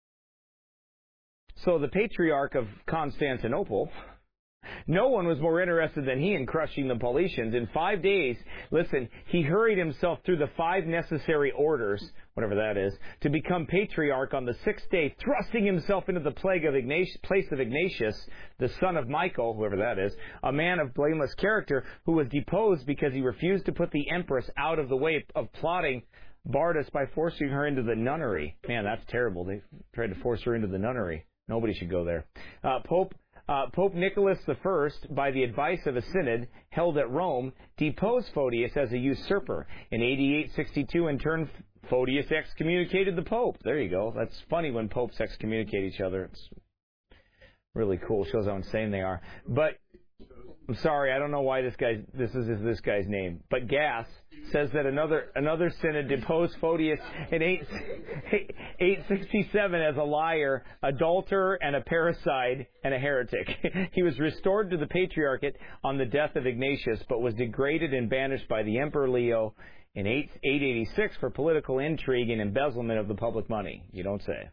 So the Patriarch of Constantinople, no one was more interested than he in crushing the Paulicians. In five days, listen, he hurried himself through the five necessary orders, whatever that is, to become Patriarch on the sixth day, thrusting himself into the plague of Ignatius, place of Ignatius, the son of Michael, whoever that is, a man of blameless character, who was deposed because he refused to put the empress out of the way of plotting Bardas by forcing her into the nunnery. Man, that's terrible. They tried to force her into the nunnery. Nobody should go there. Uh, Pope uh, Pope Nicholas the First, by the advice of a synod held at Rome, deposed Photius as a usurper. In eighty-eight sixty-two, in turn, Photius excommunicated the Pope. There you go. That's funny when popes excommunicate each other. It's really cool. Shows how insane they are. But I'm sorry, I don't know why this guy this is this guy's name. But Gass says that another another synod deposed Photius in eight sixty-seven as a liar, adulterer, and a parricide, and a heretic. He was restored to the patriarchate on the death of Ignatius, but was degraded and banished by the Emperor Leo in eight eighty-six for political intrigue and embezzlement of the public money. You don't say.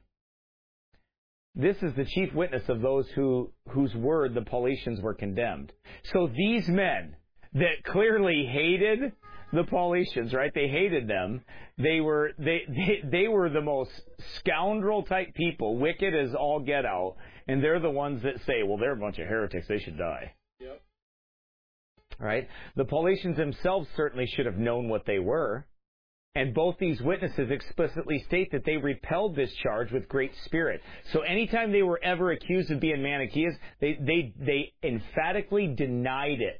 This is the chief witness of those who whose word the Paulicians were condemned. So these men that clearly hated the Paulicians, right? They hated them. They were they, they they were the most scoundrel type people, wicked as all get out, and they're the ones that say, well, they're a bunch of heretics, they should die. Yep. Right? The Paulicians themselves certainly should have known what they were. And both these witnesses explicitly state that they repelled this charge with great spirit. So anytime they were ever accused of being Manichaeans, they, they, they emphatically denied it.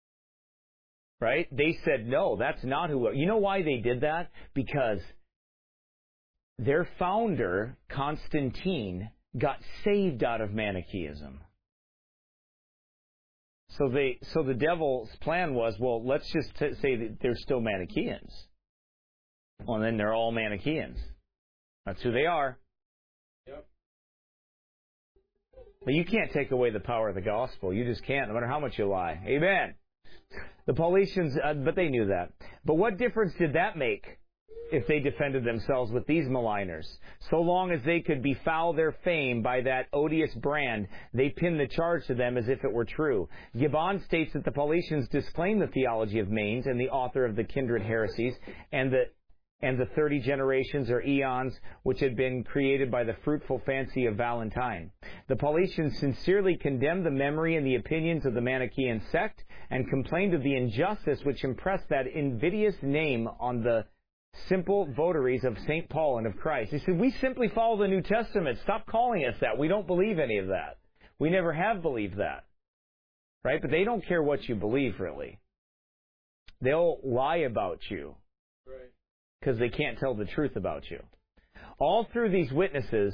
Right? They said, no, that's not who we are. You know why they did that? Because their founder, Constantine, got saved out of Manichaeism. So they, so the devil's plan was, well, let's just t- say that they're still Manichaeans. Well, then they're all Manichaeans. That's who they are. Yep. But you can't take away the power of the gospel. You just can't, no matter how much you lie. Amen. The Paulicians, uh, but they knew that. But what difference did that make if they defended themselves with these maligners? So long as they could befoul their fame by that odious brand, they pinned the charge to them as if it were true. Gibbon states that the Paulicians disclaimed the theology of Manes and the author of the kindred heresies, and the and the thirty generations or eons which had been created by the fruitful fancy of Valentine. The Paulicians sincerely condemned the memory and the opinions of the Manichaean sect and complained of the injustice which impressed that invidious name on the simple votaries of Saint Paul and of Christ. He said, we simply follow the New Testament. Stop calling us that. We don't believe any of that. We never have believed that. Right? But they don't care what you believe, really. They'll lie about you. Right. Because they can't tell the truth about you. All through these witnesses,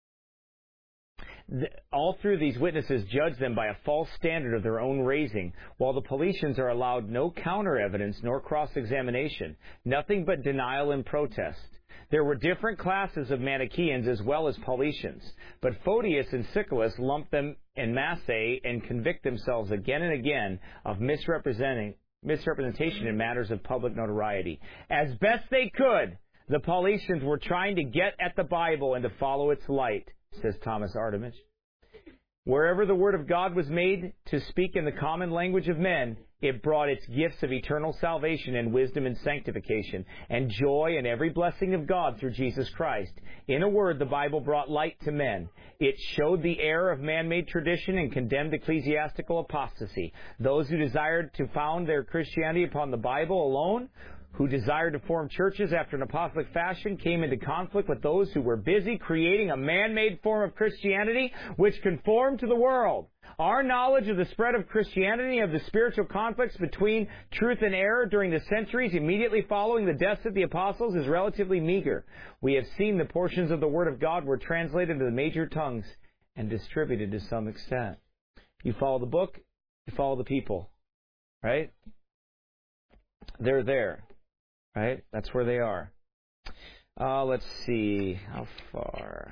all through these witnesses judge them by a false standard of their own raising, while the Paulicians are allowed no counter-evidence nor cross-examination, nothing but denial and protest. There were different classes of Manichaeans as well as Paulicians, but Photius and Siculus lump them in masse and convict themselves again and again of misrepresenting misrepresentation in matters of public notoriety. As best they could, the Paulicians were trying to get at the Bible and to follow its light, says Thomas Artemis. Wherever the Word of God was made to speak in the common language of men, it brought its gifts of eternal salvation and wisdom and sanctification and joy and every blessing of God through Jesus Christ. In a word, the Bible brought light to men. It showed the error of man-made tradition and condemned ecclesiastical apostasy. Those who desired to found their Christianity upon the Bible alone, who desired to form churches after an apostolic fashion, came into conflict with those who were busy creating a man-made form of Christianity which conformed to the world. Our knowledge of the spread of Christianity, of the spiritual conflicts between truth and error during the centuries immediately following the deaths of the apostles, is relatively meager. We have seen the portions of the Word of God were translated into the major tongues and distributed to some extent. You follow the book, you follow the people. Right? They're there. Right? That's where they are. Uh, let's see. How far?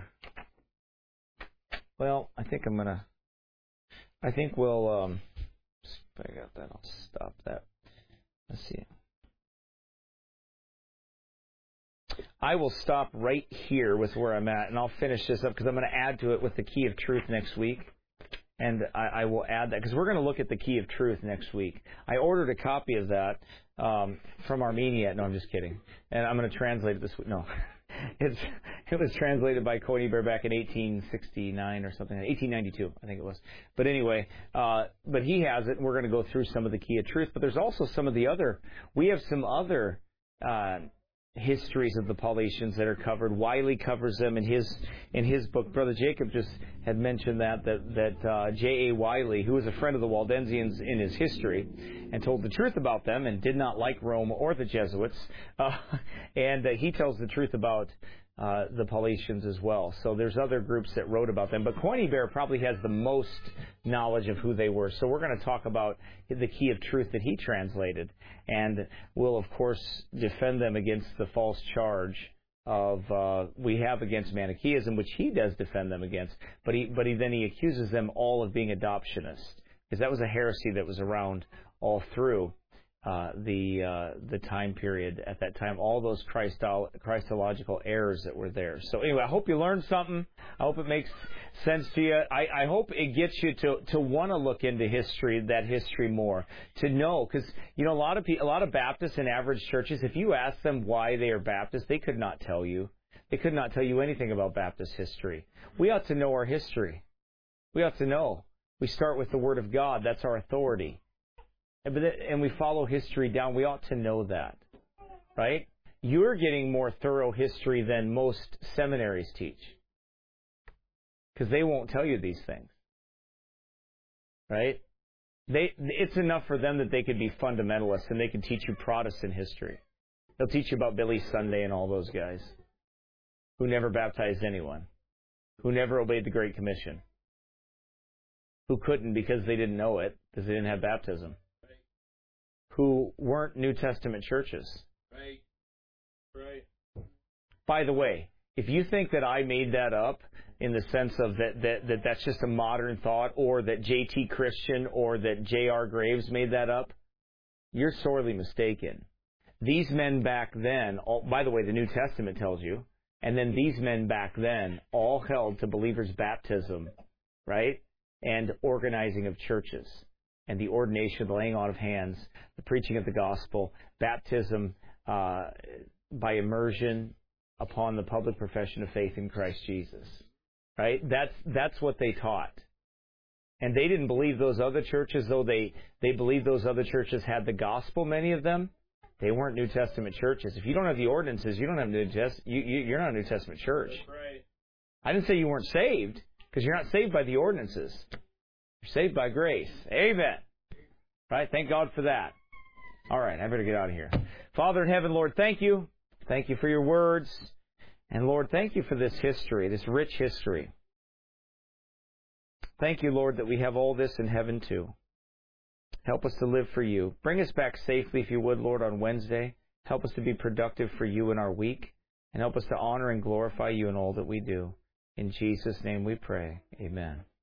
Well, I think I'm going to... I think we'll... Um, if I got that, I'll stop that. Let's see. I will stop right here with where I'm at, and I'll finish this up because I'm going to add to it with the Key of Truth next week. And I, I will add that because we're going to look at the Key of Truth next week. I ordered a copy of that um, from Armenia. No, I'm just kidding. And I'm going to translate it this week. No. It's, it was translated by Cody Bear back in eighteen sixty-nine or something, eighteen ninety-two, I think it was. But anyway, uh, but he has it, and we're going to go through some of the Key of Truth. But there's also some of the other, we have some other uh, histories of the Paulicians that are covered. Wiley covers them in his in his book. Brother Jacob just had mentioned that that that uh, J A. Wiley, who was a friend of the Waldensians in his history, and told the truth about them and did not like Rome or the Jesuits, uh, and uh, he tells the truth about uh, the Paulicians as well. So there's other groups that wrote about them, but Coiny Bear probably has the most knowledge of who they were. So we're going to talk about the Key of Truth that he translated, and we'll of course defend them against the false charge of uh, we have against Manichaeism, which he does defend them against. But he but he then he accuses them all of being adoptionists, because that was a heresy that was around all through uh, the uh, the time period at that time, all those Christol- Christological errors that were there. So anyway, I hope you learned something. I hope it makes sense to you. I, I hope it gets you to, to want to look into history, that history more, to know, because you know a lot of pe- a lot of Baptists in average churches, if you ask them why they are Baptist, they could not tell you. They could not tell you anything about Baptist history. We ought to know our history. We ought to know. We start with the Word of God. That's our authority. And we follow history down. We ought to know that, right? You're getting more thorough history than most seminaries teach, because they won't tell you these things, right? They, it's enough for them that they could be fundamentalists and they can teach you Protestant history. They'll teach you about Billy Sunday and all those guys who never baptized anyone, who never obeyed the Great Commission, who couldn't because they didn't know it, because they didn't have baptism, who weren't New Testament churches. Right. Right. By the way, if you think that I made that up in the sense of that, that, that that's just a modern thought, or that J T Christian or that J R Graves made that up, you're sorely mistaken. These men back then, all, by the way, the New Testament tells you, and then these men back then all held to believers' baptism, right, and organizing of churches, and the ordination, the laying on of hands, the preaching of the gospel, baptism uh, by immersion upon the public profession of faith in Christ Jesus. Right? That's that's what they taught. And they didn't believe those other churches, though they, they believed those other churches had the gospel, many of them. They weren't New Testament churches. If you don't have the ordinances, you don't have New Test, you, you, you're not a New Testament church. Right. I didn't say you weren't saved, because you're not saved by the ordinances. You're saved by grace. Amen. Right? Thank God for that. All right, I better get out of here. Father in heaven, Lord, thank you. Thank you for your words. And Lord, thank you for this history, this rich history. Thank you, Lord, that we have all this in heaven too. Help us to live for you. Bring us back safely, if you would, Lord, on Wednesday. Help us to be productive for you in our week. And help us to honor and glorify you in all that we do. In Jesus' name we pray. Amen.